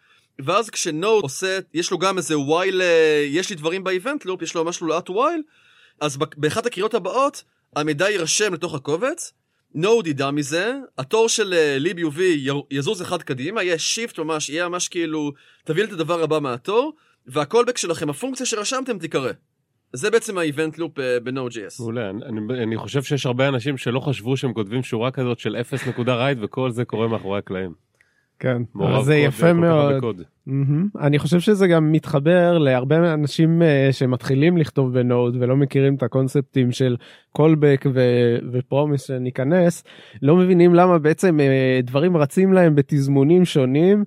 ואז כשנוד עושה, יש לו גם איזה while, יש לי דברים ב-event loop, יש לו משהו לאט while, אז באחת הקריאות הבאות, המידע יירשם לתוך הקובץ, נוד ידע מזה, התור של libyuv יזוז אחד קדימה, יהיה shift ממש, יהיה ממש כאילו, תביא את הדבר הבא מהתור, והקולבק שלכם, הפונקציה שרשמתם תיקרא. זה בעצם ה-event loop ב-Node.js. מעולה, אני, אני חושב שיש הרבה אנשים שלא חשבו שהם כותבים שורה כזאת של אפס נקודה רייט, וכל זה קורה מאחורי הקלעים. כן, זה יפה מאוד. אני חושב שזה גם מתחבר להרבה אנשים שמתחילים לכתוב בנוד ולא מכירים את הקונספטים של קולבק ופרומיס שניכנס, לא מבינים למה בעצם דברים רצים להם בתזמונים שונים,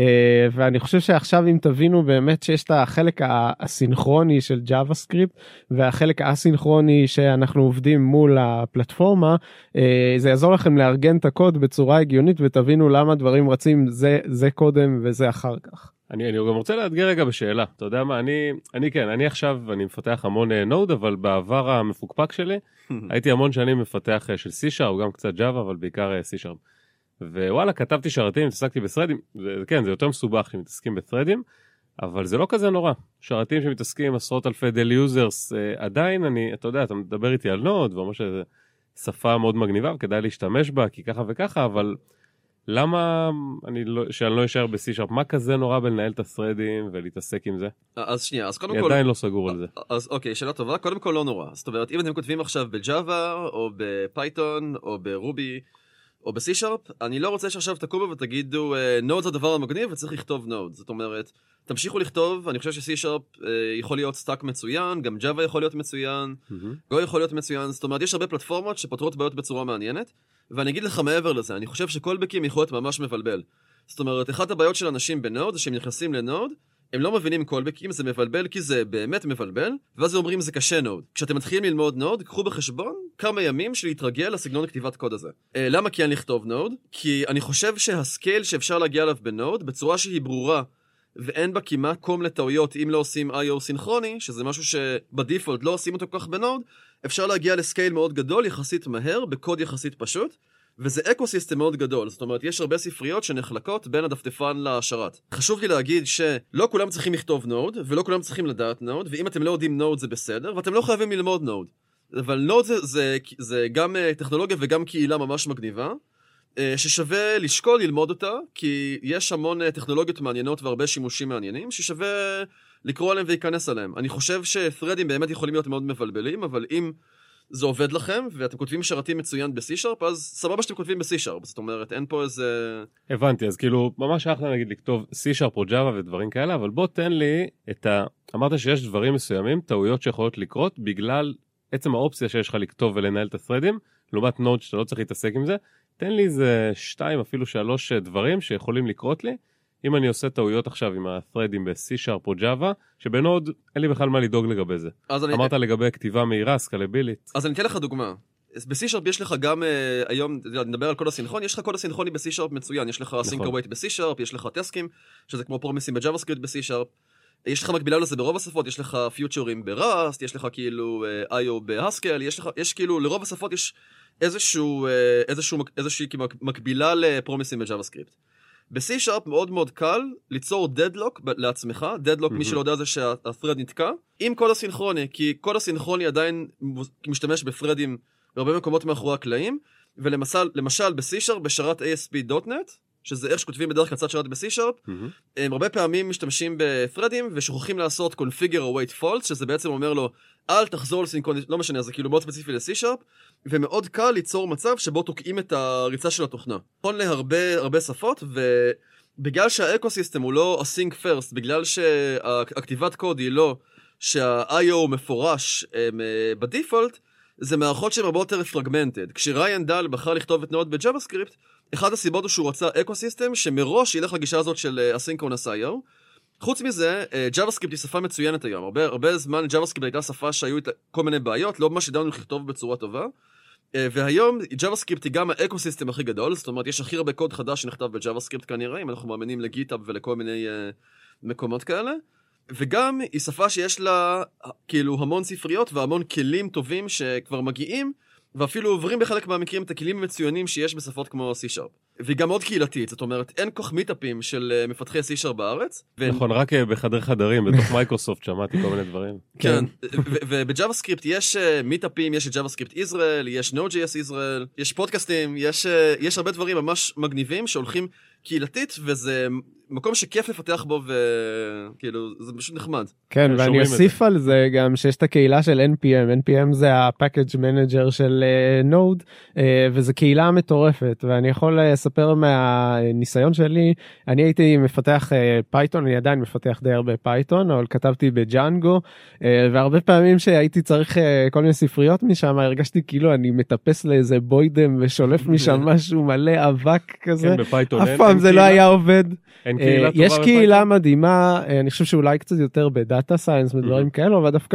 ואני חושב שעכשיו אם תבינו באמת שיש את החלק הסינכרוני של JavaScript והחלק הסינכרוני שאנחנו עובדים מול הפלטפורמה, זה יעזור לכם לארגן את הקוד בצורה הגיונית ותבינו למה דברים רצים זה, זה קודם וזה אחר כך. אני, אני גם רוצה להדגר רגע בשאלה, אתה יודע מה, אני, אני כן, אני עכשיו, אני מפתח המון נוד, אבל בעבר המפוקפק שלי, הייתי המון שנים מפתח של C-Sharp, גם קצת Java, אבל בעיקר C-Sharp. ווואלה, כתבתי שרתים, התעסקתי בסרדים, כן, זה יותר מסובך שמתעסקים בסרדים, אבל זה לא כזה נורא. שרתים שמתעסקים עשרות אלפי דל יוזרס, עדיין אני, אתה יודע, אתה מדבר איתי על נוד, ואומר שזו שפה מאוד מגניבה, וכדאי להשתמש בה, כי ככה וככה, אבל למה אני לא, שאני לא אשאר ב-C-Sharp? מה כזה נורא בלנהל את הסרדים ולהתעסק עם זה? אז שנייה, אז קודם כל... אני עדיין לא סגור על זה. אז אוקיי, שאלה טובה. קודם כל לא נורא. זאת אומרת, אם אתם כותבים עכשיו ב-Java, או ב-Python, או ב-Ruby, או ב-C-Sharp, אני לא רוצה שעכשיו תקומו ותגידו, Node זה הדבר המגניב וצריך לכתוב Node. זאת אומרת, תמשיכו לכתוב, אני חושב ש-C-Sharp יכול להיות סטאק מצוין, גם Java יכול להיות מצוין, Go יכול להיות מצוין. זאת אומרת, יש הרבה פלטפורמות שפותרות בעיות בצורה מעניינת. ואני אגיד לך מעבר לזה, אני חושב שקולבקים יכול להיות ממש מבלבל. זאת אומרת, אחת הבעיות של אנשים בנוד, זה שהם נכנסים לנוד, הם לא מבינים קולבקים, זה מבלבל כי זה באמת מבלבל, ואז אומרים זה קשה נוד. כשאתם מתחילים ללמוד נוד, קחו בחשבון כמה ימים של להתרגל לסגנון כתיבת קוד הזה. אה, למה כן לכתוב נוד? כי אני חושב שהסקייל שאפשר להגיע אליו בנוד, בצורה שהיא ברורה, ואין בה כמעט קום לטעויות אם לא עושים איי או סינכרוני, שזה משהו שבדיפולט לא עושים אותו כל כך בנוד, אפשר להגיע לסקייל מאוד גדול, יחסית מהר, בקוד יחסית פשוט, וזה אקוסיסטם מאוד גדול. זאת אומרת, יש הרבה ספריות שנחלקות בין הדפדפן לשרת. חשוב לי להגיד שלא כולם צריכים לכתוב נוד, ולא כולם צריכים לדעת נוד, ואם אתם לא יודעים נוד זה בסדר, ואתם לא חייבים ללמוד נוד. אבל נוד זה, זה, זה גם טכנולוגיה וגם קהילה ממש מגניבה, ששווה לשקול ללמוד אותה, כי יש המון טכנולוגיות מעניינות והרבה שימושים מעניינים, ששווה לקרוא עליהם וייכנס עליהם. אני חושב שפרדים באמת יכולים להיות מאוד מבלבלים, אבל אם זה עובד לכם, ואתם כותבים שרתים מצוין ב-C-Sharp, אז סבבה שאתם כותבים ב-C-Sharp. זאת אומרת, אין פה איזה... הבנתי, אז כאילו, ממש אחלה נגיד לכתוב C-Sharp או Java ודברים כאלה, אבל בוא תן לי את ה... אמרת שיש דברים מסוימים, טעויות שיכולות לקרות, בגלל עצם האופציה שיש לך לכתוב ולנהל את הסרדים, לעומת נוד שאתה לא צריך להתעסק עם זה, תן לי איזה שתיים, אפילו שלוש דברים שיכולים לקרות לי, אם אני עושה טעויות עכשיו עם ה-threadים ב-C-Sharp או Java, שבנוד אין לי בכלל מה לדאוג לגבי זה. אמרת אני... לגבי כתיבה מהירה, סקלבילית. אז אני אתן לך דוגמה. ב-C-Sharp יש לך גם, uh, היום, נדבר על קוד הסינכרוני, יש לך קוד הסינכרוני ב-C-Sharp מצוין, יש לך sync await ב-C-Sharp, יש לך טסקים, שזה כמו פרומיסים ב-JavaScript ב-C-Sharp, יש לך מקבילה לזה ברוב השפות, יש לך פיוטורים ב-Rust, יש לך כאילו uh, איי או ב-Haskell, יש לך, יש כאילו, לרוב השפות יש איזשהו, איזשהו, איזושהי מקבילה לפרומיסים ב-JavaScript. ב-C-Sharp מאוד מאוד קל ליצור דדלוק לעצמך, דדלוק מי שלא יודע זה שהthread נתקע, עם קוד הסינכרוני, כי קוד הסינכרוני עדיין משתמש בפרדים בהרבה מקומות מאחורי הקלעים, ולמשל, למשל ב-C-Sharp בשרת איי אס פי דוט נט, שזה איך שכותבים בדרך כלל קצת שרת ב-C-Sharp, הם הרבה פעמים משתמשים בפרדים ושוכחים לעשות configure או wait false, שזה בעצם אומר לו, אל תחזור לסינכרוני, לא משנה, זה כאילו מאוד ספציפי ל-C-Sharp, ומאוד קל ליצור מצב שבו תוקעים את הריצה של התוכנה. נכון להרבה הרבה שפות, ובגלל שהאקוסיסטם הוא לא async first, בגלל שהכתיבת קוד היא לא שה-איי או מפורש בדיפולט, זה מערכות שהן הרבה יותר פרגמנטד. כשריין דל בחר לכתוב את נוד בג'אווה סקריפט, אחד הסיבות הוא שהוא רצה אקוסיסטם שמראש ילך לגישה הזאת של asynchronous איי או. חוץ מזה, ג'אווה סקריפט היא שפה מצוינת היום. הרבה, הרבה זמן ג'אווה סקריפט הייתה שפה שהיו כל מיני בעיות, לא ממש ידענו לכתוב בצורה טובה. והיום ג'אווה סקריפט היא גם האקוסיסטם הכי גדול, זאת אומרת יש הכי הרבה קוד חדש שנכתב בג'אווה סקריפט כנראה, אם אנחנו מאמינים לגיטאב ולכל מיני uh, מקומות כאלה. וגם היא שפה שיש לה כאילו המון ספריות והמון כלים טובים שכבר מגיעים, ואפילו עוברים בחלק מהמקרים את הכלים המצוינים שיש בשפות כמו C-Sharp. והיא גם מאוד קהילתית, זאת אומרת, אין כוח מיטאפים של מפתחי C-Sharp בארץ. נכון, רק בחדר חדרים, בתוך מייקרוסופט שמעתי כל מיני דברים. כן, ובג'אווה סקריפט יש מיטאפים, יש ג'אווה סקריפט ישראל, יש Node.js ישראל, יש פודקאסטים, יש הרבה דברים ממש מגניבים שהולכים קהילתית, וזה מקום שכיף לפתח בו, וכאילו, זה פשוט נחמד. כן, ואני אוסיף על זה גם שיש את הקהילה של N P M, N P M זה ה-Package Manager של Node, וזו קהילה מטורפת, ואני יכול לספר מהניסיון שלי, אני הייתי מפתח פייתון, אני עדיין מפתח די הרבה פייתון, אבל כתבתי בג'אנגו, והרבה פעמים שהייתי צריך כל מיני ספריות משם, הרגשתי כאילו אני מטפס לאיזה בוידם, ושולף משם משהו מלא אבק כזה, כן, בפייתון אף פעם זה לא היה עובד. יש טובה קהילה מדהימה, אני חושב שאולי קצת יותר בדאטה סיינס ודברים כאלו, אבל דווקא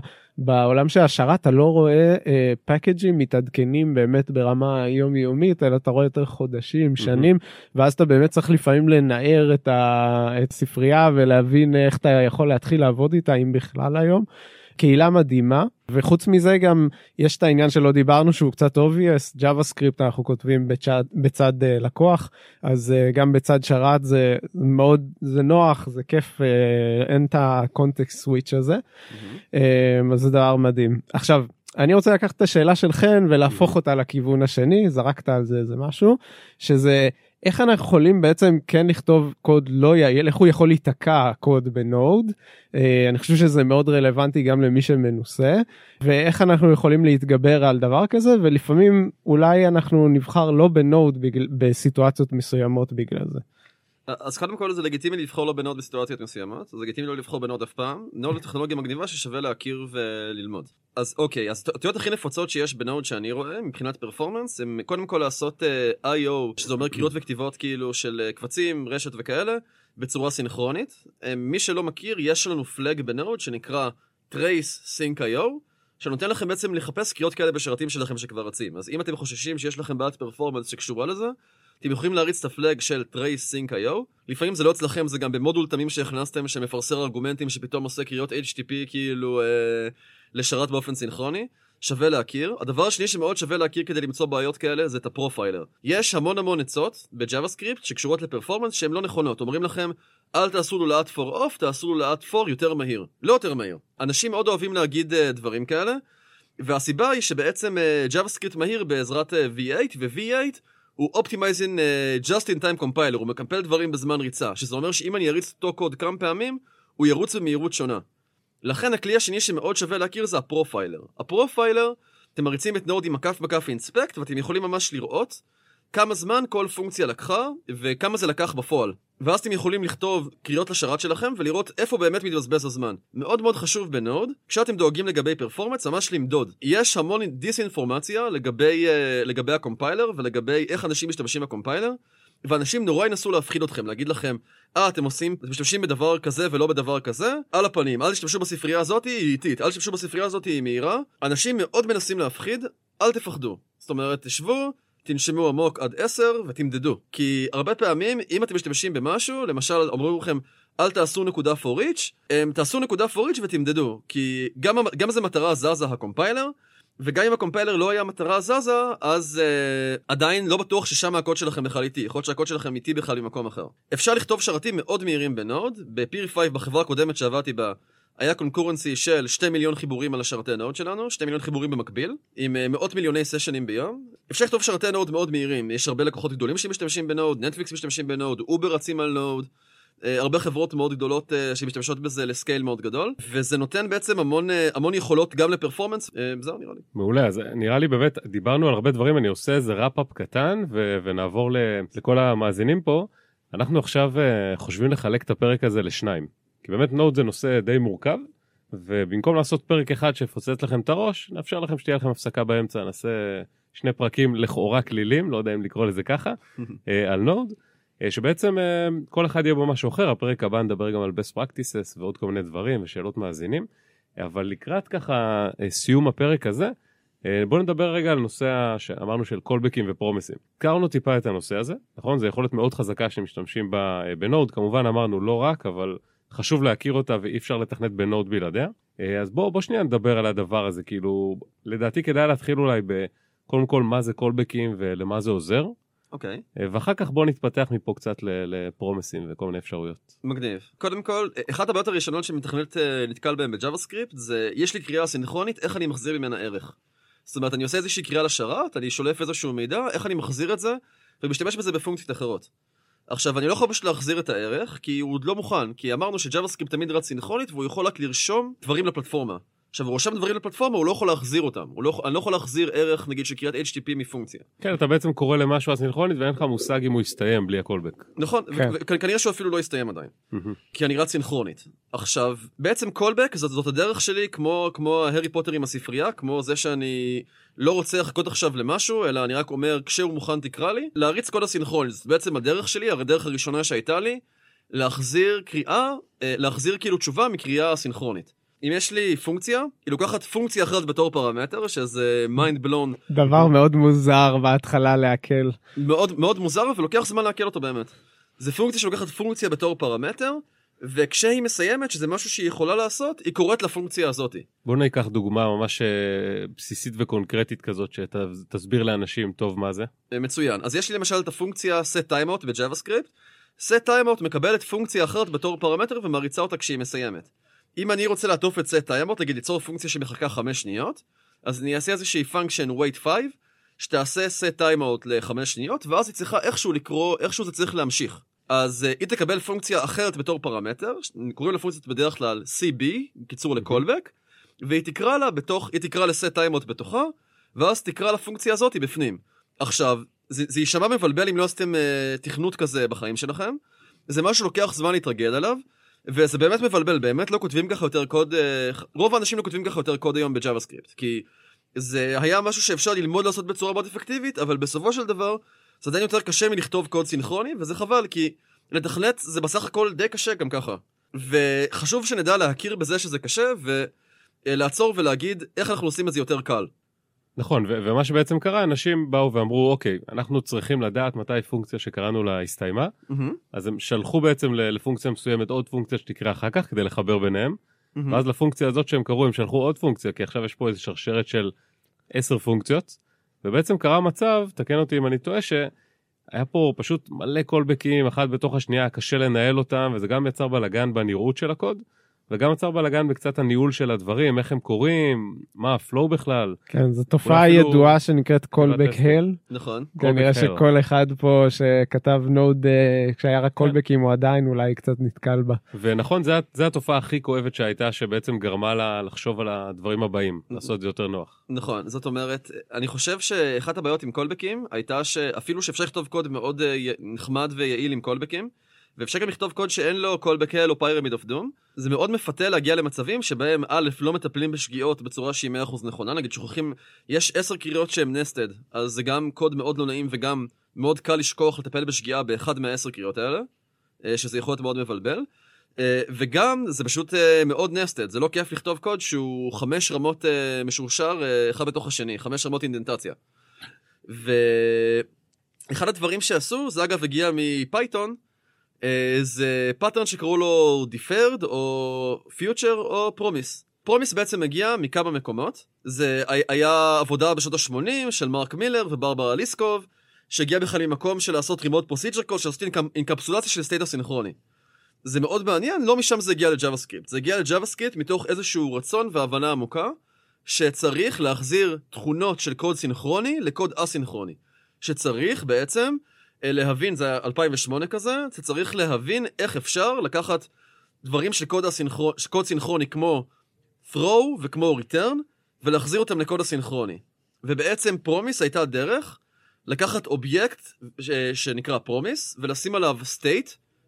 בעולם של השרת אתה לא רואה פאקג'ים מתעדכנים באמת ברמה יומיומית, אלא אתה רואה יותר חודשים, שנים, ואז אתה באמת צריך לפעמים לנער את הספרייה ולהבין איך אתה יכול להתחיל לעבוד איתה, אם בכלל היום. קהילה מדהימה, וחוץ מזה גם יש את העניין שלא דיברנו שהוא קצת obvious, JavaScript אנחנו כותבים בצד, בצד uh, לקוח, אז uh, גם בצד שרת זה מאוד, זה נוח, זה כיף, uh, אין את הקונטקסט סוויץ' הזה, mm-hmm. um, אז זה דבר מדהים. עכשיו, אני רוצה לקחת את השאלה של חן ולהפוך אותה לכיוון השני, זרקת על זה איזה משהו, שזה איך אנחנו יכולים בעצם כן לכתוב קוד לא יעיל, איך הוא יכול להיתקע קוד בנוד, אני חושב שזה מאוד רלוונטי גם למי שמנוסה, ואיך אנחנו יכולים להתגבר על דבר כזה, ולפעמים אולי אנחנו נבחר לא בנוד בגל, בסיטואציות מסוימות בגלל זה. אז קודם כל זה לגיטימי לבחור לא בנוד בסיטואציות מסוימות, זה לגיטימי לא לבחור בנוד אף פעם, נוד לטכנולוגיה מגניבה ששווה להכיר וללמוד. אז אוקיי, אז הטעויות הכי נפוצות שיש בנוד שאני רואה מבחינת פרפורמנס, הם קודם כל לעשות uh, איי או, שזה אומר קריאות וכתיבות כאילו של uh, קבצים, רשת וכאלה, בצורה סינכרונית. Um, מי שלא מכיר, יש לנו פלג בנוד שנקרא Trace Sync איי או, שנותן לכם בעצם לחפש קריאות כאלה בשרתים שלכם שכבר רצים. אז אם אתם חוששים שיש לכם בעיית פרפורמנס שקשורה לזה, אתם יכולים להריץ את הפלג של Trace Sync איי או. לפעמים זה לא אצלכם, זה גם במודול תמים שהכנסתם שמפרסר ארגומנטים שפתאום עושה קריאות H T T P כאילו אה, לשרת באופן סינכרוני. שווה להכיר. הדבר השני שמאוד שווה להכיר כדי למצוא בעיות כאלה זה את הפרופיילר. יש המון המון עצות בג'אווה-סקריפט שקשורות לפרפורמנס שהן לא נכונות. אומרים לכם, אל תעשו לו לאט for off, תעשו לו לאט for יותר מהיר. לא יותר מהיר. אנשים מאוד אוהבים להגיד uh, דברים כאלה, והסיבה היא שבעצם uh, JavaScript מהיר בעזרת uh, V eight, ו-V eight הוא Optimizing uh, Just in Time Compiler, הוא מקמפל דברים בזמן ריצה, שזה אומר שאם אני אריץ אותו קוד כמה פעמים, הוא ירוץ במהירות שונה. לכן הכלי השני שמאוד שווה להכיר זה הפרופיילר. הפרופיילר, אתם מריצים את נוד עם מקף מקף אינספקט, ואתם יכולים ממש לראות כמה זמן כל פונקציה לקחה, וכמה זה לקח בפועל. ואז אתם יכולים לכתוב קריאות לשרת שלכם, ולראות איפה באמת מתבזבז הזמן. מאוד מאוד חשוב בנוד, כשאתם דואגים לגבי פרפורמנס, ממש למדוד. יש המון דיסאינפורמציה לגבי, לגבי הקומפיילר, ולגבי איך אנשים משתמשים בקומפיילר, ואנשים נורא ינסו להפחיד אתכם, להגיד לכם, אה, אתם עושים, אתם משתמשים בדבר כזה ולא בדבר כזה, על הפנים, אל תשתמשו בספרייה הזאת, היא איטית, אל תשתמשו בספרייה הזאת, היא מהירה. אנשים מאוד מנסים להפחיד, אל תפחדו. זאת אומרת, תשבו, תנשמו עמוק עד עשר ותמדדו. כי הרבה פעמים, אם אתם משתמשים במשהו, למשל, אומרים לכם, אל תעשו נקודה for each, תעשו נקודה for each ותמדדו. כי גם, גם זה מטרה זזה הקומפיילר, וגם אם הקומפיילר לא היה מטרה זזה, אז uh, עדיין לא בטוח ששם הקוד שלכם בכלל איתי. יכול להיות שהקוד שלכם איתי בכלל במקום אחר. אפשר לכתוב שרתים מאוד מהירים בנוד. ב-P R five בחברה הקודמת שעבדתי בה, היה קונקורנסי של שתי מיליון חיבורים על השרתי נוד שלנו, שתי מיליון חיבורים במקביל, עם uh, מאות מיליוני סשנים ביום. אפשר לכתוב שרתי נוד מאוד מהירים. יש הרבה לקוחות גדולים שמשתמשים בנוד, נטפליקס משתמשים בנוד, אובר רצים על נוד. Uh, הרבה חברות מאוד גדולות uh, שמשתמשות בזה לסקייל מאוד גדול, וזה נותן בעצם המון, uh, המון יכולות גם לפרפורמנס, uh, זהו נראה לי. מעולה, אז נראה לי באמת, דיברנו על הרבה דברים, אני עושה איזה ראפ-אפ קטן, ו- ונעבור ל- לכל המאזינים פה. אנחנו עכשיו uh, חושבים לחלק את הפרק הזה לשניים, כי באמת נוד זה נושא די מורכב, ובמקום לעשות פרק אחד שפוצץ לכם את הראש, נאפשר לכם שתהיה לכם הפסקה באמצע, נעשה שני פרקים לכאורה כלילים, לא יודע אם לקרוא לזה ככה, על נוד, שבעצם כל אחד יהיה בו משהו אחר, הפרק הבא נדבר גם על best practices ועוד כל מיני דברים ושאלות מאזינים, אבל לקראת ככה סיום הפרק הזה, בואו נדבר רגע על נושא שאמרנו של קולבקים ופרומיסים. קראנו טיפה את הנושא הזה, נכון? זה יכול להיות מאוד חזקה שמשתמשים בה בנוד, כמובן אמרנו לא רק, אבל חשוב להכיר אותה ואי אפשר לתכנת בנוד בלעדיה. אז בואו בוא שנייה נדבר על הדבר הזה, כאילו לדעתי כדאי להתחיל אולי בקודם כל מה זה קולבקים ולמה זה עוזר. אוקיי. ואחר כך בואו נתפתח מפה קצת לפרומיסים וכל מיני אפשרויות. מגניב. קודם כל, אחת הבעיות הראשונות שמתכנת נתקל בהם בג'אווה-סקריפט זה יש לי קריאה סינכרונית, איך אני מחזיר ממנה ערך. זאת אומרת, אני עושה איזושהי קריאה לשרת, אני שולף איזשהו מידע, איך אני מחזיר את זה, ומשתמש בזה בפונקציות אחרות. עכשיו, אני לא יכול פשוט להחזיר את הערך, כי הוא עוד לא מוכן, כי אמרנו שג'אווה-סקריפט תמיד רץ סינכרונית, והוא יכול רק לרשום דברים לפלטפורמה. עכשיו, הוא רושם דברים לפלטפורמה, הוא לא יכול להחזיר אותם. לא, אני לא יכול להחזיר ערך, נגיד, של קריאת אייץ' טי טי פי מפונקציה. כן, אתה בעצם קורא למשהו הסינכרונית, ואין לך מושג אם הוא יסתיים בלי הקולבק. נכון, כן. וכנראה שהוא אפילו לא יסתיים עדיין. כי אני רץ סינכרונית. עכשיו, בעצם קולבק, זאת, זאת הדרך שלי, כמו, כמו ההרי פוטר עם הספרייה, כמו זה שאני לא רוצה לחכות עכשיו למשהו, אלא אני רק אומר, כשהוא מוכן תקרא לי, להריץ קוד הסינכרוני. זאת בעצם הדרך שלי, הדרך הראשונה שהייתה לי, להחזיר קריאה, להחזיר כאילו תשובה מקריאה סינכרונית. אם יש לי פונקציה, היא לוקחת פונקציה אחרת בתור פרמטר, שזה mind blown. דבר מאוד מוזר בהתחלה להקל. מאוד, מאוד מוזר, ולוקח זמן להקל אותו באמת. זה פונקציה שלוקחת פונקציה בתור פרמטר, וכשהיא מסיימת, שזה משהו שהיא יכולה לעשות, היא קוראת לפונקציה הזאת. בואו ניקח דוגמה ממש בסיסית וקונקרטית כזאת, שתסביר לאנשים טוב מה זה. מצוין. אז יש לי למשל את הפונקציה setTimeout בג'אווה-סקריפט. setTimeout מקבלת פונקציה אחרת בתור פרמטר, ומריצה אותה כשהיא מסיימת. אם אני רוצה לעטוף את setTimeout, נגיד ליצור פונקציה שמחכה חמש שניות, אז אני אעשה איזושהי function wait חמש, שתעשה setTimeout לחמש שניות, ואז היא צריכה איכשהו לקרוא, איכשהו זה צריך להמשיך. אז uh, היא תקבל פונקציה אחרת בתור פרמטר, קוראים לפונקציות בדרך כלל סי בי, קיצור לקולבק, והיא תקרא לה בתוך, היא תקרא ל-setTimeout בתוכה, ואז תקרא לפונקציה הזאת בפנים. עכשיו, זה, זה יישמע מבלבל אם לא עשיתם uh, תכנות כזה בחיים שלכם, זה משהו שלוקח זמן להתרגל עליו, וזה באמת מבלבל, באמת לא כותבים ככה יותר קוד, רוב האנשים לא כותבים ככה יותר קוד היום בג'אווה-סקריפט, כי זה היה משהו שאפשר ללמוד לעשות בצורה מאוד אפקטיבית, אבל בסופו של דבר זה עדיין יותר קשה מלכתוב קוד סינכרוני, וזה חבל, כי לתכנת זה בסך הכל די קשה גם ככה. וחשוב שנדע להכיר בזה שזה קשה, ולעצור ולהגיד איך אנחנו עושים את זה יותר קל. נכון, ו- ומה שבעצם קרה, אנשים באו ואמרו, אוקיי, אנחנו צריכים לדעת מתי פונקציה שקראנו לה הסתיימה, mm-hmm. אז הם שלחו בעצם לפונקציה מסוימת עוד פונקציה שתקרא אחר כך, כדי לחבר ביניהם, mm-hmm. ואז לפונקציה הזאת שהם קראו, הם שלחו עוד פונקציה, כי עכשיו יש פה איזו שרשרת של עשר פונקציות, ובעצם קרה מצב, תקן אותי אם אני טועה, שהיה פה פשוט מלא קולבקים, אחד בתוך השנייה, קשה לנהל אותם, וזה גם יצר בלגן בנראות של הקוד, וגם יצר בלגן בקצת הניהול של הדברים, איך הם קוראים, מה הפלואו בכלל. כן, זו תופעה ידועה שנקראת קולבק הל. נכון. כנראה שכל אחד פה שכתב נוד כשהיה רק קולבקים, הוא עדיין אולי קצת נתקל בה. ונכון, זו התופעה הכי כואבת שהייתה, שבעצם גרמה לה לחשוב על הדברים הבאים, לעשות את זה יותר נוח. נכון, זאת אומרת, אני חושב שאחת הבעיות עם קולבקים, הייתה שאפילו שאפשר לכתוב קוד מאוד נחמד ויעיל עם קולבקים, ואפשר גם לכתוב קוד שאין לו קולבק הל או פירמיד אוף דום, זה מאוד מפתה להגיע למצבים שבהם א' לא מטפלים בשגיאות בצורה שהיא מאה אחוז נכונה, נגיד שוכחים, יש עשר קריאות שהן נסטד, אז זה גם קוד מאוד לא נעים וגם מאוד קל לשכוח לטפל בשגיאה באחד מהעשר קריאות האלה, שזה יכול להיות מאוד מבלבל, וגם זה פשוט מאוד נסטד, זה לא כיף לכתוב קוד שהוא חמש רמות משורשר אחד בתוך השני, חמש רמות אינדנטציה. ואחד הדברים שעשו, זה אגב הגיע מפייתון, זה פאטרן שקראו לו deferred או future או promise. promise בעצם מגיע מכמה מקומות. זה היה עבודה בשנות ה-שמונים של מרק מילר וברברה ליסקוב, שהגיע בכלל ממקום של לעשות remote procedure call, שעשו אינקפסולציה של סטייט הסינכרוני. זה מאוד מעניין, לא משם זה הגיע לג'אווה-סקריפט. זה הגיע לג'אווה-סקריפט מתוך איזשהו רצון והבנה עמוקה, שצריך להחזיר תכונות של קוד סינכרוני לקוד אסינכרוני. שצריך בעצם להבין, זה אלפיים ושמונה כזה, זה צריך להבין איך אפשר לקחת דברים של קוד, הסינכר... קוד סינכרוני כמו throw וכמו return, ולהחזיר אותם לקוד הסינכרוני. ובעצם פרומיס הייתה דרך לקחת אובייקט ש... שנקרא פרומיס, ולשים עליו state,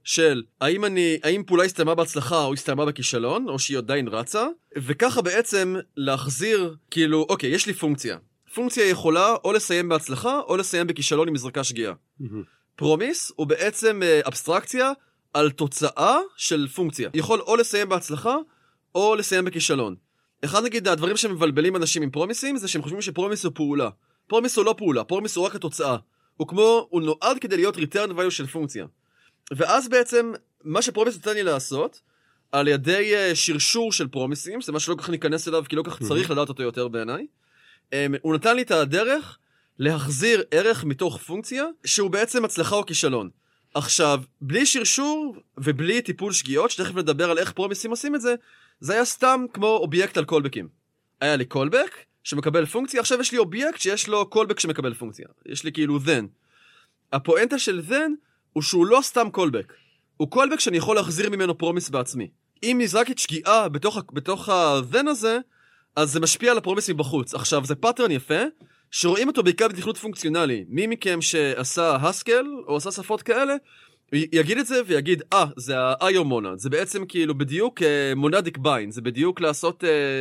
של האם אני, האם פעולה הסתיימה בהצלחה או הסתיימה בכישלון, או שהיא עדיין רצה, וככה בעצם להחזיר, כאילו, אוקיי, יש לי פונקציה. פונקציה יכולה או לסיים בהצלחה, או לסיים בכישלון עם זרקה שגיאה. פרומיס הוא בעצם אבסטרקציה על תוצאה של פונקציה. יכול או לסיים בהצלחה, או לסיים בכישלון. אחד נגיד, הדברים שמבלבלים אנשים עם פרומיסים, זה שהם חושבים שפרומיס הוא פעולה. פרומיס הוא לא פעולה, פרומיס הוא רק התוצאה. הוא כמו, הוא נועד כדי להיות return value של פונקציה. ואז בעצם, מה שפרומיס נותן לי לעשות, על ידי שרשור של פרומיסים, זה מה שלא כך ניכנס אליו, כי לא כך צריך לדעת אותו יותר בעיניי, הוא נתן לי את הדרך להחזיר ערך מתוך פונקציה, שהוא בעצם הצלחה או כישלון. עכשיו, בלי שרשור ובלי טיפול שגיאות, שתכף נדבר על איך פרומיסים עושים את זה, זה היה סתם כמו אובייקט על קולבקים. היה לי קולבק שמקבל פונקציה, עכשיו יש לי אובייקט שיש לו קולבק שמקבל פונקציה. יש לי כאילו then. הפואנטה של then הוא שהוא לא סתם קולבק. הוא קולבק שאני יכול להחזיר ממנו פרומיס בעצמי. אם נזרקת שגיאה בתוך, בתוך ה-then הזה, אז זה משפיע על הפרומיס מבחוץ. עכשיו, זה פאטרן יפה, שרואים אותו בעיקר בתכנות פונקציונלי. מי מכם שעשה הסקל, או עשה שפות כאלה, יגיד את זה ויגיד, אה, זה ה-I O monad. זה בעצם כאילו בדיוק מונדיק ביינד. זה בדיוק לעשות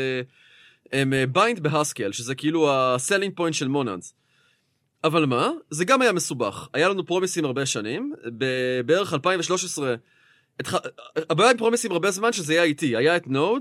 ביינד בהסקל, שזה כאילו ה-selling point של מונאדס. אבל מה? זה גם היה מסובך. היה לנו פרומיסים הרבה שנים. בערך אלפיים ושלוש עשרה, הבעיה עם פרומיסים הרבה זמן שזה היה איתי. היה את נוד,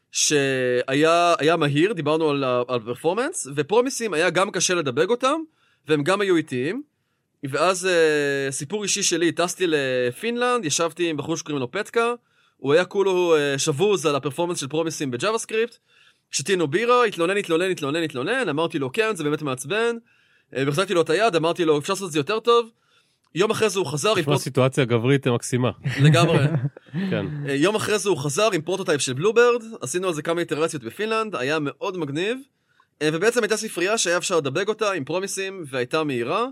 שהיה היה מהיר, דיברנו על, על פרפורמנס, ופרומיסים היה גם קשה לדבג אותם, והם גם היו איטיים. ואז uh, סיפור אישי שלי, טסתי לפינלנד, ישבתי עם בחור שקוראים לו פטקה, הוא היה כולו uh, שבוז על הפרפורמנס של פרומיסים בג'אווה סקריפט, שתינו בירה, התלונן, התלונן, התלונן, התלונן, אמרתי לו כן, זה באמת מעצבן, uh, והחזקתי לו את היד, אמרתי לו אפשר לעשות את זה יותר טוב, יום אחרי זה הוא חזר עם... סיטואציה גברית מקסימה. לגמרי. כן. יום אחרי זה הוא חזר עם פרוטוטייפ של בלוברד, עשינו על זה כמה איטרציות בפינלנד, היה מאוד מגניב, ובעצם הייתה ספרייה שהיה אפשר לדבג אותה עם פרומיסים, והייתה מהירה.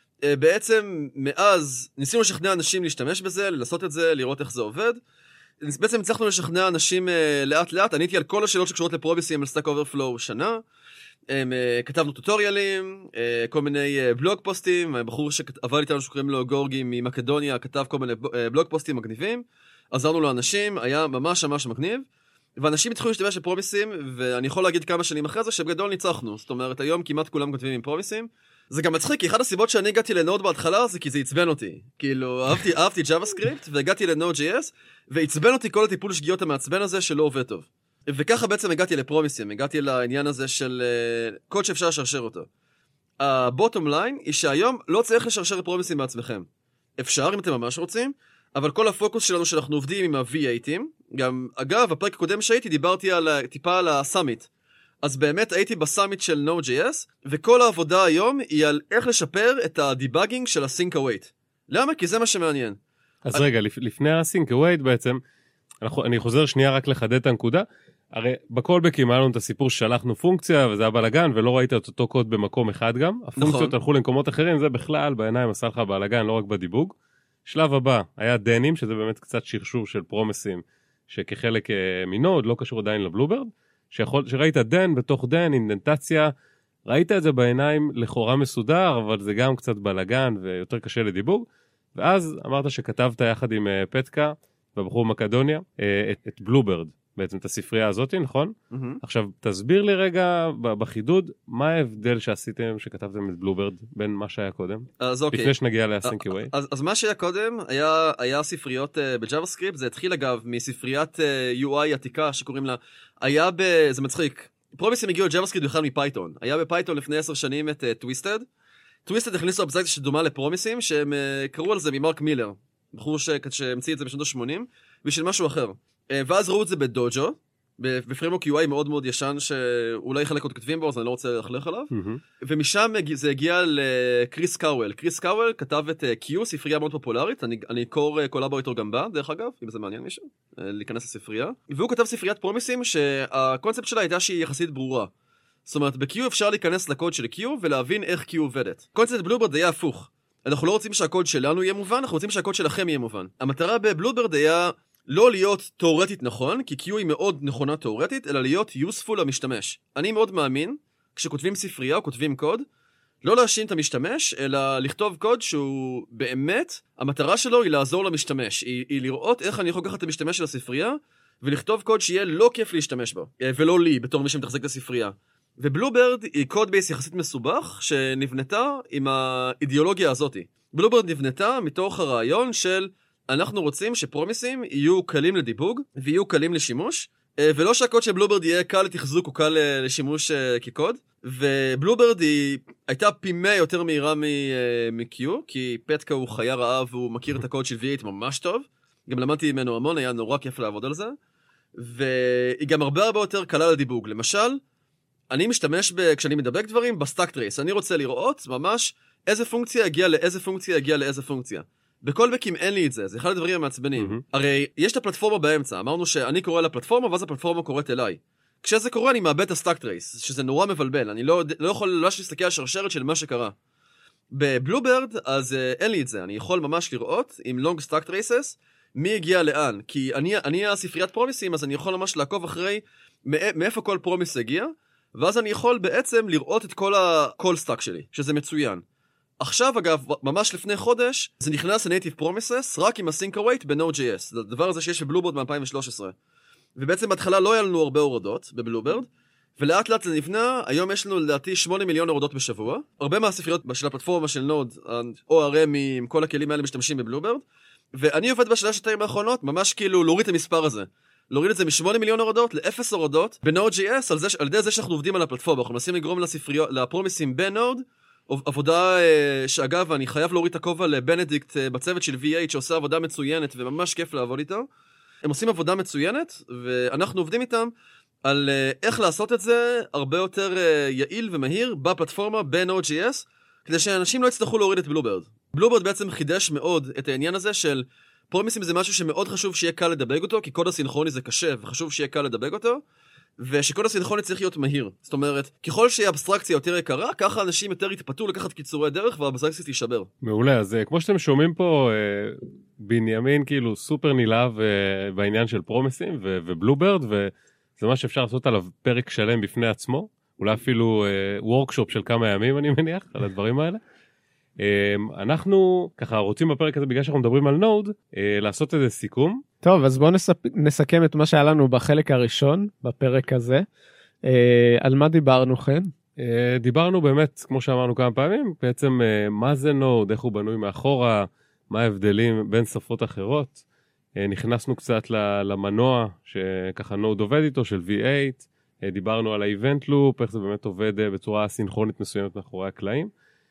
בעצם מאז ניסינו לשכנע אנשים להשתמש בזה, לנסות את זה, לראות איך זה עובד. בעצם הצלחנו לשכנע אנשים לאט לאט, עניתי על כל השאלות שקשורות לפרומיסים על סטאק אוברפלואו שנה, כתבנו טוטוריאלים, כל מיני בלוג פוסטים, בחור שעבד איתנו שקוראים לו גורגי ממקדוניה, כתב כל מיני בלוג פוסטים מגניבים, עזרנו לאנשים, היה ממש ממש מגניב, ואנשים התחילו להשתמש בפרומיסים, ואני יכול להגיד כמה שנים אחרי זה שבגדול ניצחנו, זאת אומרת היום כמעט כולם כותבים עם פרומיסים, זה גם מצחיק, כי אחד הסיבות שאני הגעתי לנוד בהתחלה זה כי זה עצבן אותי, כאילו אהבתי, אהבתי ג'אווה סקריפט והגעתי לנוד ג'י אס, והצבן אותי כל הטיפול שגיאות המעצבן הזה שלא עובד טוב. וככה בעצם הגעתי לפרומיסים, הגעתי לעניין הזה של uh, קוד שאפשר לשרשר אותו. הבוטום ליין היא שהיום לא צריך לשרשר פרומיסים בעצמכם. אפשר אם אתם ממש רוצים, אבל כל הפוקוס שלנו שאנחנו עובדים עם ה-וי אייטים, גם אגב, הפרק הקודם שהייתי דיברתי על, טיפה על הסאמיט. אז באמת הייתי בסאמיט של נוד ג'י אס, וכל העבודה היום היא על איך לשפר את הדיבאגינג של ה-sync await. למה? כי זה מה שמעניין. אז רגע, לפני ה-sync await בעצם, אני חוזר שנייה רק לחדד את הנקודה, הרי בקולבקים היה לנו את הסיפור ששלחנו פונקציה, וזה היה בלגן, ולא ראית את אותו קוד במקום אחד גם. הפונקציות הלכו למקומות אחרים, זה בכלל בעיניים עשה לך בלגן, לא רק בדיבוג. שלב הבא היה דנים, שזה באמת קצת שרשור של פרומיסים, שכחלק מנוד, לא קשור עדיין לבלוברד, שיכול, שראית דן בתוך דן, אינדנטציה, ראית את זה בעיניים לכאורה מסודר, אבל זה גם קצת בלגן ויותר קשה לדיבוג. ואז אמרת שכתבת יחד עם פטקה, בבחור מקדוניה, את, את בלוברד. בעצם את הספרייה הזאת, נכון? Mm-hmm. עכשיו, תסביר לי רגע בחידוד, מה ההבדל שעשיתם, שכתבתם את בלוברד, בין מה שהיה קודם? אז אוקיי. לפני שנגיע ל-Sync Away. אז, אז מה שהיה קודם, היה, היה ספריות uh, בג'אווה סקריפט, זה התחיל אגב מספריית uh, יו איי עתיקה, שקוראים לה, היה ב... זה מצחיק, פרומיסים הגיעו לג'אווה סקריפט בכלל מפייתון. היה בפייתון לפני עשר שנים את טוויסטד. טוויסטד הכניסו אבזקציה שדומה לפרומיסים, שהם uh, קראו על זה ממרק מילר, בחור ש... שהמציא את זה בשנות ה-שמונים, בשביל משהו אחר. ואז ראו את זה בדוג'ו, בפרימוק יו איי מאוד מאוד ישן, שאולי חלק עוד כתבים בו, אז אני לא רוצה להחלך עליו, ומשם זה הגיע לקריס קאוול. קריס קאוול כתב את Q, ספרייה מאוד פופולרית, אני קור קולאבורטור גם בה, דרך אגב, אם זה מעניין מישהו, להיכנס לספרייה, והוא כתב ספריית פרומיסים, שהקונספט שלה הייתה שהיא יחסית ברורה. זאת אומרת, ב-Q אפשר להיכנס לקוד של Q, ולהבין איך Q עובדת. קונספט בלוברד היה הפוך. אנחנו לא רוצים שהקוד שלנו יהיה מובן, אנחנו רוצים שהקוד שלכם יהיה מובן. המטרה בבלוברד היה לא להיות תיאורטית נכון, כי Q היא מאוד נכונה תיאורטית, אלא להיות useful למשתמש. אני מאוד מאמין, כשכותבים ספרייה או כותבים קוד, לא להאשים את המשתמש, אלא לכתוב קוד שהוא באמת, המטרה שלו היא לעזור למשתמש, היא, היא לראות איך אני יכול לקחת את המשתמש של הספרייה, ולכתוב קוד שיהיה לא כיף להשתמש בו, ולא לי, בתור מי שמתחזק את הספרייה. ובלוברד היא קוד בייס יחסית מסובך, שנבנתה עם האידיאולוגיה הזאת. בלוברד נבנתה מתוך הרעיון של, אנחנו רוצים שפרומיסים יהיו קלים לדיבוג, ויהיו קלים לשימוש, ולא שהקוד של בלוברד יהיה קל לתחזוק או קל לשימוש כקוד. ובלוברד היא הייתה פי מאה יותר מהירה מ-Q, כי פטקה הוא חיה רעה והוא מכיר את הקוד של וי אייט ממש טוב. גם למדתי ממנו המון, היה נורא כיף לעבוד על זה. והיא גם הרבה הרבה יותר קלה לדיבוג. למשל, אני משתמש ב, כשאני מדבק דברים בסטאק טרייס. אני רוצה לראות ממש איזה פונקציה הגיעה לאיזה פונקציה הגיעה לאיזה פונקציה. בקולבקים אין לי את זה, זה אחד הדברים המעצבנים. Mm-hmm. הרי יש את הפלטפורמה באמצע, אמרנו שאני קורא לפלטפורמה ואז הפלטפורמה קוראת אליי. כשזה קורה אני מאבד את הסטאק טרייס, שזה נורא מבלבל, אני לא, לא יכול ממש להסתכל על שרשרת של מה שקרה. בבלוברד אז uh, אין לי את זה, אני יכול ממש לראות עם long stack traces מי הגיע לאן, כי אני, אני הספריית פרומיסים, אז אני יכול ממש לעקוב אחרי מאיפה כל פרומיס הגיע, ואז אני יכול בעצם לראות את כל ה-call stack שלי, שזה מצוין. עכשיו אגב, ממש לפני חודש, זה נכנס ל-Native Promises רק עם ה-Sync Await ב-Node.js, זה הדבר הזה שיש בבלוברד מ-אלפיים ושלוש עשרה. ובעצם בהתחלה לא היה לנו הרבה הורדות בבלוברד, ולאט לאט זה נבנה, היום יש לנו לדעתי שמונה מיליון הורדות בשבוע, הרבה מהספריות של הפלטפורמה של נוד, או הרמי, עם כל הכלים האלה משתמשים בבלוברד, ואני עובד בשלוש שתיים האחרונות, ממש כאילו להוריד את המספר הזה, להוריד את זה מ-שמונה מיליון הורדות ל-אפס הורדות ב-Node.js, על, על ידי זה שאנחנו עובדים על הפלטפורמה, אנחנו מנסים לגרום לספריות, לפרומיסים ב-Node, עבודה שאגב אני חייב להוריד את הכובע לבנדיקט בצוות של וי אייט שעושה עבודה מצוינת וממש כיף לעבוד איתו. הם עושים עבודה מצוינת ואנחנו עובדים איתם על איך לעשות את זה הרבה יותר יעיל ומהיר בפלטפורמה ב-Node.js כדי שאנשים לא יצטרכו להוריד את בלוברד. בלוברד בעצם חידש מאוד את העניין הזה של פרומיסים זה משהו שמאוד חשוב שיהיה קל לדבג אותו כי קוד הסינכרוני זה קשה וחשוב שיהיה קל לדבג אותו. ושקוד הסינכרוני צריך להיות מהיר. זאת אומרת, ככל שהאבסטרקציה יותר יקרה, ככה אנשים יותר יתפתו לקחת קיצורי דרך והאבסטרקציה תישבר. מעולה, אז כמו שאתם שומעים פה, בנימין כאילו סופר נלהב בעניין של פרומיסים ובלוברד, וזה מה שאפשר לעשות עליו פרק שלם בפני עצמו, אולי אפילו וורקשופ של כמה ימים אני מניח, על הדברים האלה. אנחנו ככה רוצים בפרק הזה, בגלל שאנחנו מדברים על נוד, לעשות איזה סיכום. טוב, אז בואו נסכם את מה שהיה לנו בחלק הראשון, בפרק הזה. על מה דיברנו, חן? דיברנו באמת, כמו שאמרנו כמה פעמים, בעצם מה זה נוד, איך הוא בנוי מאחורה, מה ההבדלים בין שפות אחרות. נכנסנו קצת למנוע, שככה נוד עובד איתו, של וי אייט. דיברנו על ה-Event Loop, איך זה באמת עובד בצורה סינכרונית מסוימת מאחורי הקלעים.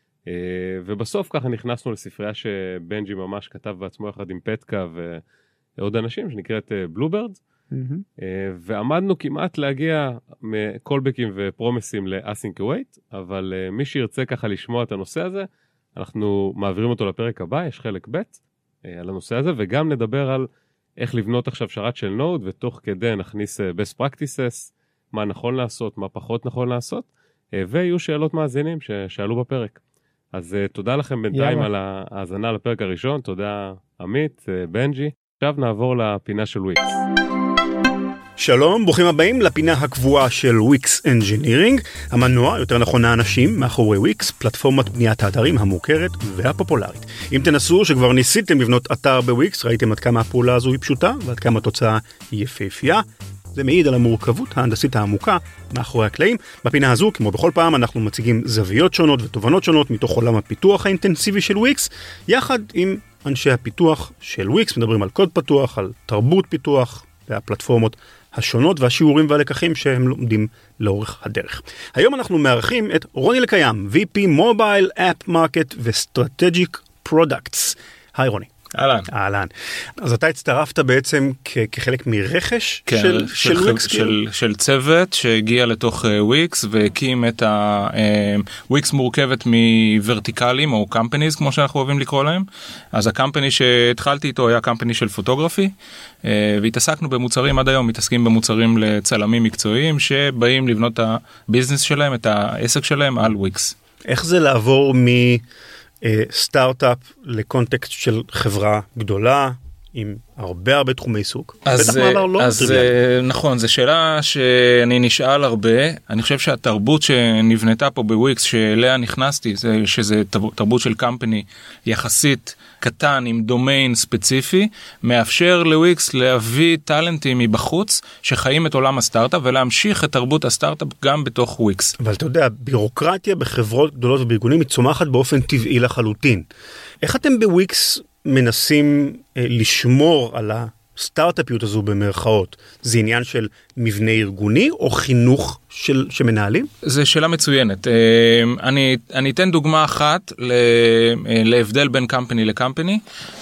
ובסוף ככה נכנסנו לספרייה שבנג'י ממש כתב בעצמו יחד עם פטקה ועוד אנשים שנקראת בלוברד, ועמדנו כמעט להגיע מקולבקים ופרומיסים ל-Async Await, אבל מי שירצה ככה לשמוע את הנושא הזה, אנחנו מעבירים אותו לפרק הבא, יש חלק ב' על הנושא הזה, וגם נדבר על איך לבנות עכשיו שרת של נוד, ותוך כדי נכניס best practices, מה נכון לעשות, מה פחות נכון לעשות, ויהיו שאלות מאזינים ששאלו בפרק. אז uh, תודה לכם בינתיים על ההאזנה לפרק הראשון, תודה עמית, uh, בנג'י. עכשיו נעבור לפינה של וויקס. שלום, ברוכים הבאים לפינה הקבועה של וויקס אנג'ינירינג, המנוע, יותר נכון האנשים, מאחורי וויקס, פלטפורמת בניית האתרים המוכרת והפופולרית. אם תנסו שכבר ניסיתם לבנות אתר בוויקס, ראיתם עד כמה הפעולה הזו היא פשוטה, ועד כמה התוצאה היא יפהפייה. זה מעיד על המורכבות ההנדסית העמוקה מאחורי הקלעים. בפינה הזו, כמו בכל פעם, אנחנו מציגים זוויות שונות ותובנות שונות מתוך עולם הפיתוח האינטנסיבי של וויקס, יחד עם אנשי הפיתוח של וויקס, מדברים על קוד פתוח, על תרבות פיתוח והפלטפורמות השונות והשיעורים והלקחים שהם לומדים לאורך הדרך. היום אנחנו מארחים את רוני לקיים, וי פי Mobile App Market ו-Strategic Products. היי רוני. אהלן. אהלן. אז אתה הצטרפת בעצם כ- כחלק מרכש כן, של, של, של וויקס? של, של צוות שהגיע לתוך וויקס והקים את ה... וויקס מורכבת מוורטיקלים או קמפניז כמו שאנחנו אוהבים לקרוא להם. אז הקמפני שהתחלתי איתו היה קמפני של פוטוגרפי, והתעסקנו במוצרים, עד היום מתעסקים במוצרים לצלמים מקצועיים שבאים לבנות את הביזנס שלהם, את העסק שלהם על וויקס. איך זה לעבור מ... סטארט-אפ לקונטקסט של חברה גדולה, עם הרבה הרבה תחומי עיסוק. אז, בטח מעבר לא אז טריוויאלי. נכון, זו שאלה שאני נשאל הרבה. אני חושב שהתרבות שנבנתה פה בוויקס, שאליה נכנסתי, זה, שזה תרבות של קמפני יחסית קטן עם דומיין ספציפי, מאפשר לוויקס להביא טלנטים מבחוץ שחיים את עולם הסטארט-אפ ולהמשיך את תרבות הסטארט-אפ גם בתוך וויקס. אבל אתה יודע, בירוקרטיה בחברות גדולות ובארגונים היא צומחת באופן טבעי לחלוטין. איך אתם בוויקס מנסים אה, לשמור על הסטארט-אפיות הזו במרכאות? זה עניין של מבנה ארגוני או חינוך של, שמנהלים? זו שאלה מצוינת. אני, אני אתן דוגמה אחת להבדל בין קמפני לקמפני,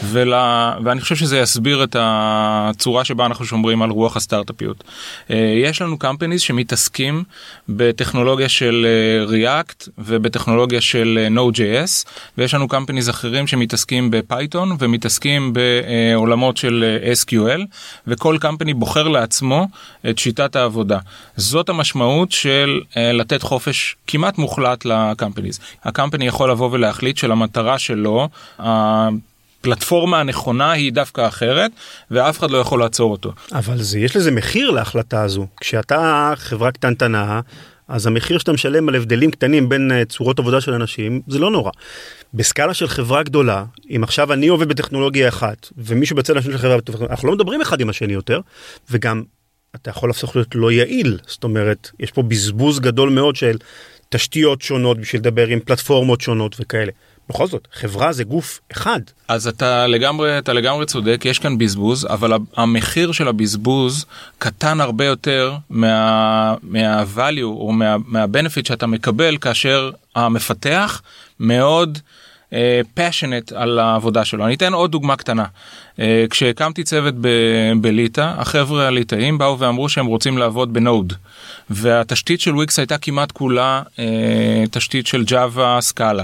ואני חושב שזה יסביר את הצורה שבה אנחנו שומרים על רוח הסטארט-אפיות. יש לנו קמפניז שמתעסקים בטכנולוגיה של React ובטכנולוגיה של Node.js, ויש לנו קמפניז אחרים שמתעסקים בפייתון ומתעסקים בעולמות של אס קיו אל, וכל קמפני בוחר לעצמו את שיטת העבודה. זאת המשמעות של uh, לתת חופש כמעט מוחלט לקמפניז. הקמפני יכול לבוא ולהחליט שלמטרה שלו, הפלטפורמה הנכונה היא דווקא אחרת, ואף אחד לא יכול לעצור אותו. אבל זה, יש לזה מחיר להחלטה הזו. כשאתה חברה קטנטנה, אז המחיר שאתה משלם על הבדלים קטנים בין uh, צורות עבודה של אנשים, זה לא נורא. בסקאלה של חברה גדולה, אם עכשיו אני עובד בטכנולוגיה אחת, ומישהו בצד השני של חברה, אנחנו לא מדברים אחד עם השני יותר, וגם אתה יכול להפוך להיות לא יעיל, זאת אומרת, יש פה בזבוז גדול מאוד של תשתיות שונות בשביל לדבר עם פלטפורמות שונות וכאלה. בכל זאת, חברה זה גוף אחד. אז אתה לגמרי, אתה לגמרי צודק, יש כאן בזבוז, אבל המחיר של הבזבוז קטן הרבה יותר מה, מה-value או מה, מה-benefit שאתה מקבל כאשר המפתח מאוד passionate על העבודה שלו. אני אתן עוד דוגמה קטנה. כשהקמתי צוות בליטה, החבר'ה הליטאים באו ואמרו שהם רוצים לעבוד בנוד, והתשתית של וויקס הייתה כמעט כולה תשתית של ג'אווה סקאלה.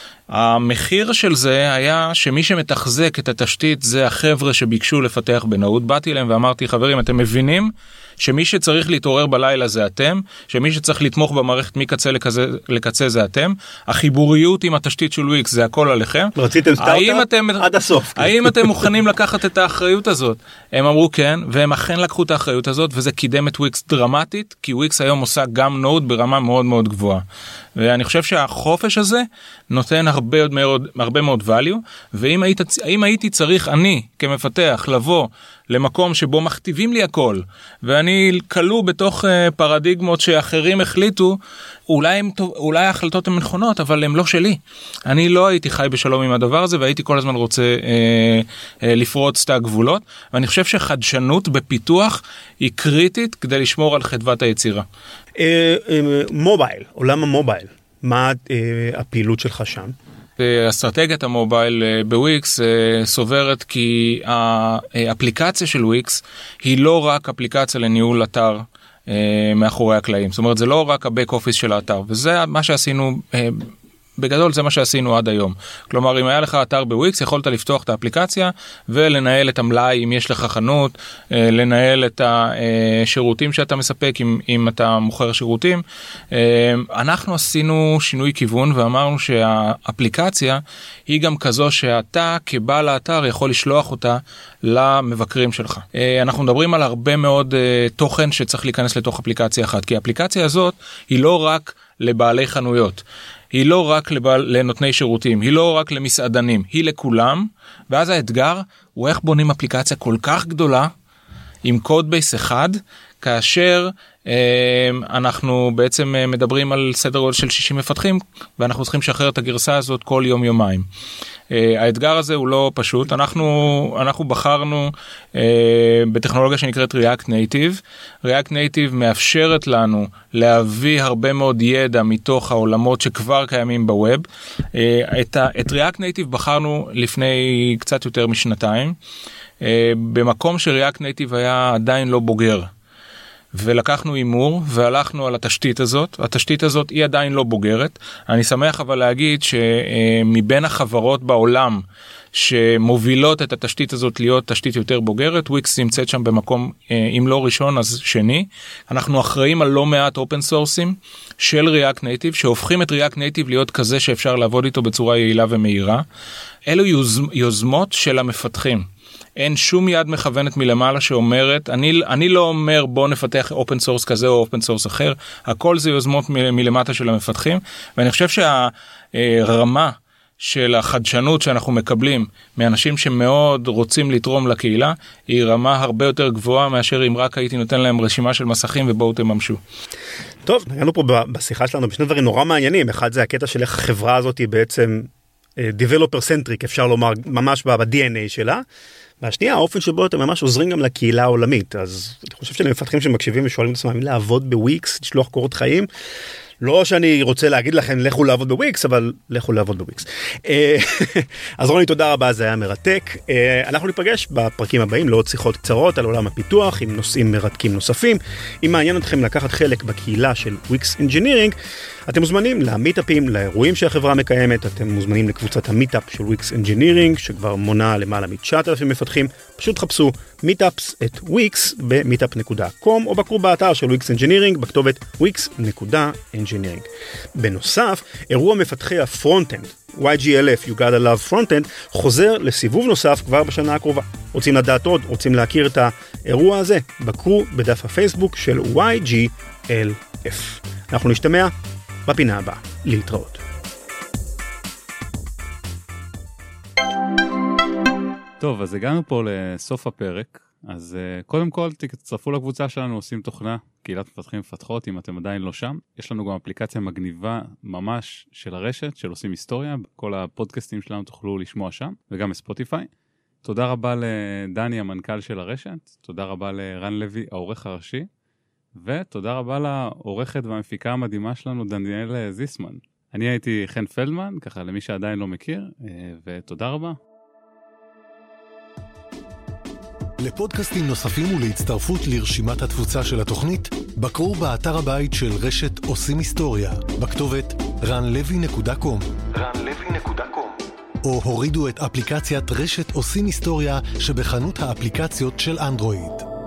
המחיר של זה היה שמי שמתחזק את התשתית זה החבר'ה שביקשו לפתח בנוד. באתי להם ואמרתי, חברים, אתם מבינים שמי שצריך להתעורר בלילה זה אתם, שמי שצריך לתמוך במערכת מקצה לקצה, לקצה זה אתם, החיבוריות עם התשתית של וויקס זה הכל עליכם. רציתם סטארט-אפ עד הסוף. האם אתם מוכנים לקחת את האחריות הזאת? הם אמרו כן, והם אכן לקחו את האחריות הזאת, וזה קידם את וויקס דרמטית, כי וויקס היום עושה גם נוד ברמה מאוד מאוד גבוהה. ואני חושב שהחופש הזה נותן הרבה מאוד, הרבה מאוד value, ואם היית, אם הייתי צריך אני כמפתח לבוא למקום שבו מכתיבים לי הכל, ואני כלוא בתוך פרדיגמות שאחרים החליטו, אולי, הם, אולי ההחלטות הן נכונות, אבל הן לא שלי. אני לא הייתי חי בשלום עם הדבר הזה, והייתי כל הזמן רוצה אה, אה, לפרוץ את הגבולות, ואני חושב שחדשנות בפיתוח היא קריטית כדי לשמור על חדוות היצירה. אה, אה, מובייל, עולם המובייל, מה אה, הפעילות שלך שם? אסטרטגיית המובייל בוויקס סוברת כי האפליקציה של וויקס היא לא רק אפליקציה לניהול אתר מאחורי הקלעים. זאת אומרת, זה לא רק הבק אופיס של האתר, וזה מה שעשינו, בגדול זה מה שעשינו עד היום. כלומר, אם היה לך אתר בוויקס, יכולת לפתוח את האפליקציה ולנהל את המלאי אם יש לך חנות, לנהל את השירותים שאתה מספק אם, אם אתה מוכר שירותים. אנחנו עשינו שינוי כיוון ואמרנו שהאפליקציה היא גם כזו שאתה כבעל האתר יכול לשלוח אותה למבקרים שלך. אנחנו מדברים על הרבה מאוד תוכן שצריך להיכנס לתוך אפליקציה אחת, כי האפליקציה הזאת היא לא רק לבעלי חנויות. היא לא רק לבעל, לנותני שירותים, היא לא רק למסעדנים, היא לכולם, ואז האתגר הוא איך בונים אפליקציה כל כך גדולה, עם קוד בייס אחד, כאשר אה, אנחנו בעצם מדברים על סדר גודל של שישים מפתחים, ואנחנו צריכים לשחרר את הגרסה הזאת כל יום יומיים. Uh, האתגר הזה הוא לא פשוט. אנחנו, אנחנו בחרנו uh, בטכנולוגיה שנקראת React Native. React Native מאפשרת לנו להביא הרבה מאוד ידע מתוך העולמות שכבר קיימים בווב. Uh, את, את React Native בחרנו לפני קצת יותר משנתיים, uh, במקום ש-React Native היה עדיין לא בוגר. ולקחנו אימור והלכנו על התשתית הזאת. התשתית הזאת היא עדיין לא בוגרת. אני שמח אבל להגיד שמבין החברות בעולם שמובילות את התשתית הזאת להיות תשתית יותר בוגרת, וויקס נמצאת שם במקום, אם לא ראשון אז שני. אנחנו אחראים על לא מעט אופן סורסים של React Native, שהופכים את React Native להיות כזה שאפשר לעבוד איתו בצורה יעילה ומהירה. אלו יוז, יוזמות של המפתחים. אין שום יד מכוונת מלמעלה שאומרת, אני, אני לא אומר בוא נפתח אופן סורס כזה או אופן סורס אחר, הכל זה יוזמות מ, מלמטה של המפתחים, ואני חושב שהרמה של החדשנות שאנחנו מקבלים מאנשים שמאוד רוצים לתרום לקהילה, היא רמה הרבה יותר גבוהה מאשר אם רק הייתי נותן להם רשימה של מסכים ובואו תממשו. טוב, נגענו פה בשיחה שלנו בשני דברים נורא מעניינים, אחד זה הקטע של איך החברה הזאת היא בעצם developer centric, אפשר לומר ממש ב-די אן איי שלה, והשנייה, האופן שבו אתם ממש עוזרים גם לקהילה העולמית, אז אני חושב שלמפתחים שמקשיבים ושואלים את עצמם, אם לעבוד בוויקס, לשלוח קורות חיים, לא שאני רוצה להגיד לכם, לכו לעבוד בוויקס, אבל לכו לעבוד בוויקס. אז רוני, תודה רבה, זה היה מרתק. אנחנו ניפגש בפרקים הבאים, לעוד שיחות קצרות על עולם הפיתוח, עם נושאים מרתקים נוספים. אם מעניין אתכם לקחת חלק בקהילה של וויקס Engineering, אתם מוזמנים למיטאפים, לאירועים שהחברה מקיימת, אתם מוזמנים לקבוצת המיטאפ של וויקס Engineering, שכבר מונה למעלה מ-תשעת אלפים מפתחים. פשוט חפשו מיטאפס את וויקס במיטאפ נקודה קום, או בקרו באתר של וויקס Engineering בכתובת וויקס נקודה engineering. בנוסף, אירוע מפתחי הפרונט-אנד, וואי ג'י אל אף, You Gotta Love Frontend, חוזר לסיבוב נוסף כבר בשנה הקרובה. רוצים לדעת עוד, רוצים להכיר את האירוע הזה, בקרו בדף הפייסבוק של וואי ג'י אל אף. אנחנו נשתמע בפינה הבאה. להתראות. טוב, אז הגענו פה לסוף הפרק, אז uh, קודם כל תצטרפו לקבוצה שלנו, עושים תוכנה, קהילת מפתחים מפתחות, אם אתם עדיין לא שם. יש לנו גם אפליקציה מגניבה ממש של הרשת, של עושים היסטוריה, כל הפודקאסטים שלנו תוכלו לשמוע שם, וגם בספוטיפיי. תודה רבה לדני, המנכ"ל של הרשת, תודה רבה לרן לוי, העורך הראשי, ותודה רבה לעורכת והמפיקה המדהימה שלנו, דניאל זיסמן. אני הייתי חן פלדמן, ככה למי שעדיין לא מכיר, ותודה רבה. לפודקאסטים נוספים ולהצטרפות לרשימת התפוצה של התוכנית, בקרו באתר הבית של רשת עושים היסטוריה, בכתובת רן לוי נקודה קום. רן לוי נקודה קום. או הורידו את אפליקציית רשת עושים היסטוריה שבחנות האפליקציות של אנדרואיד.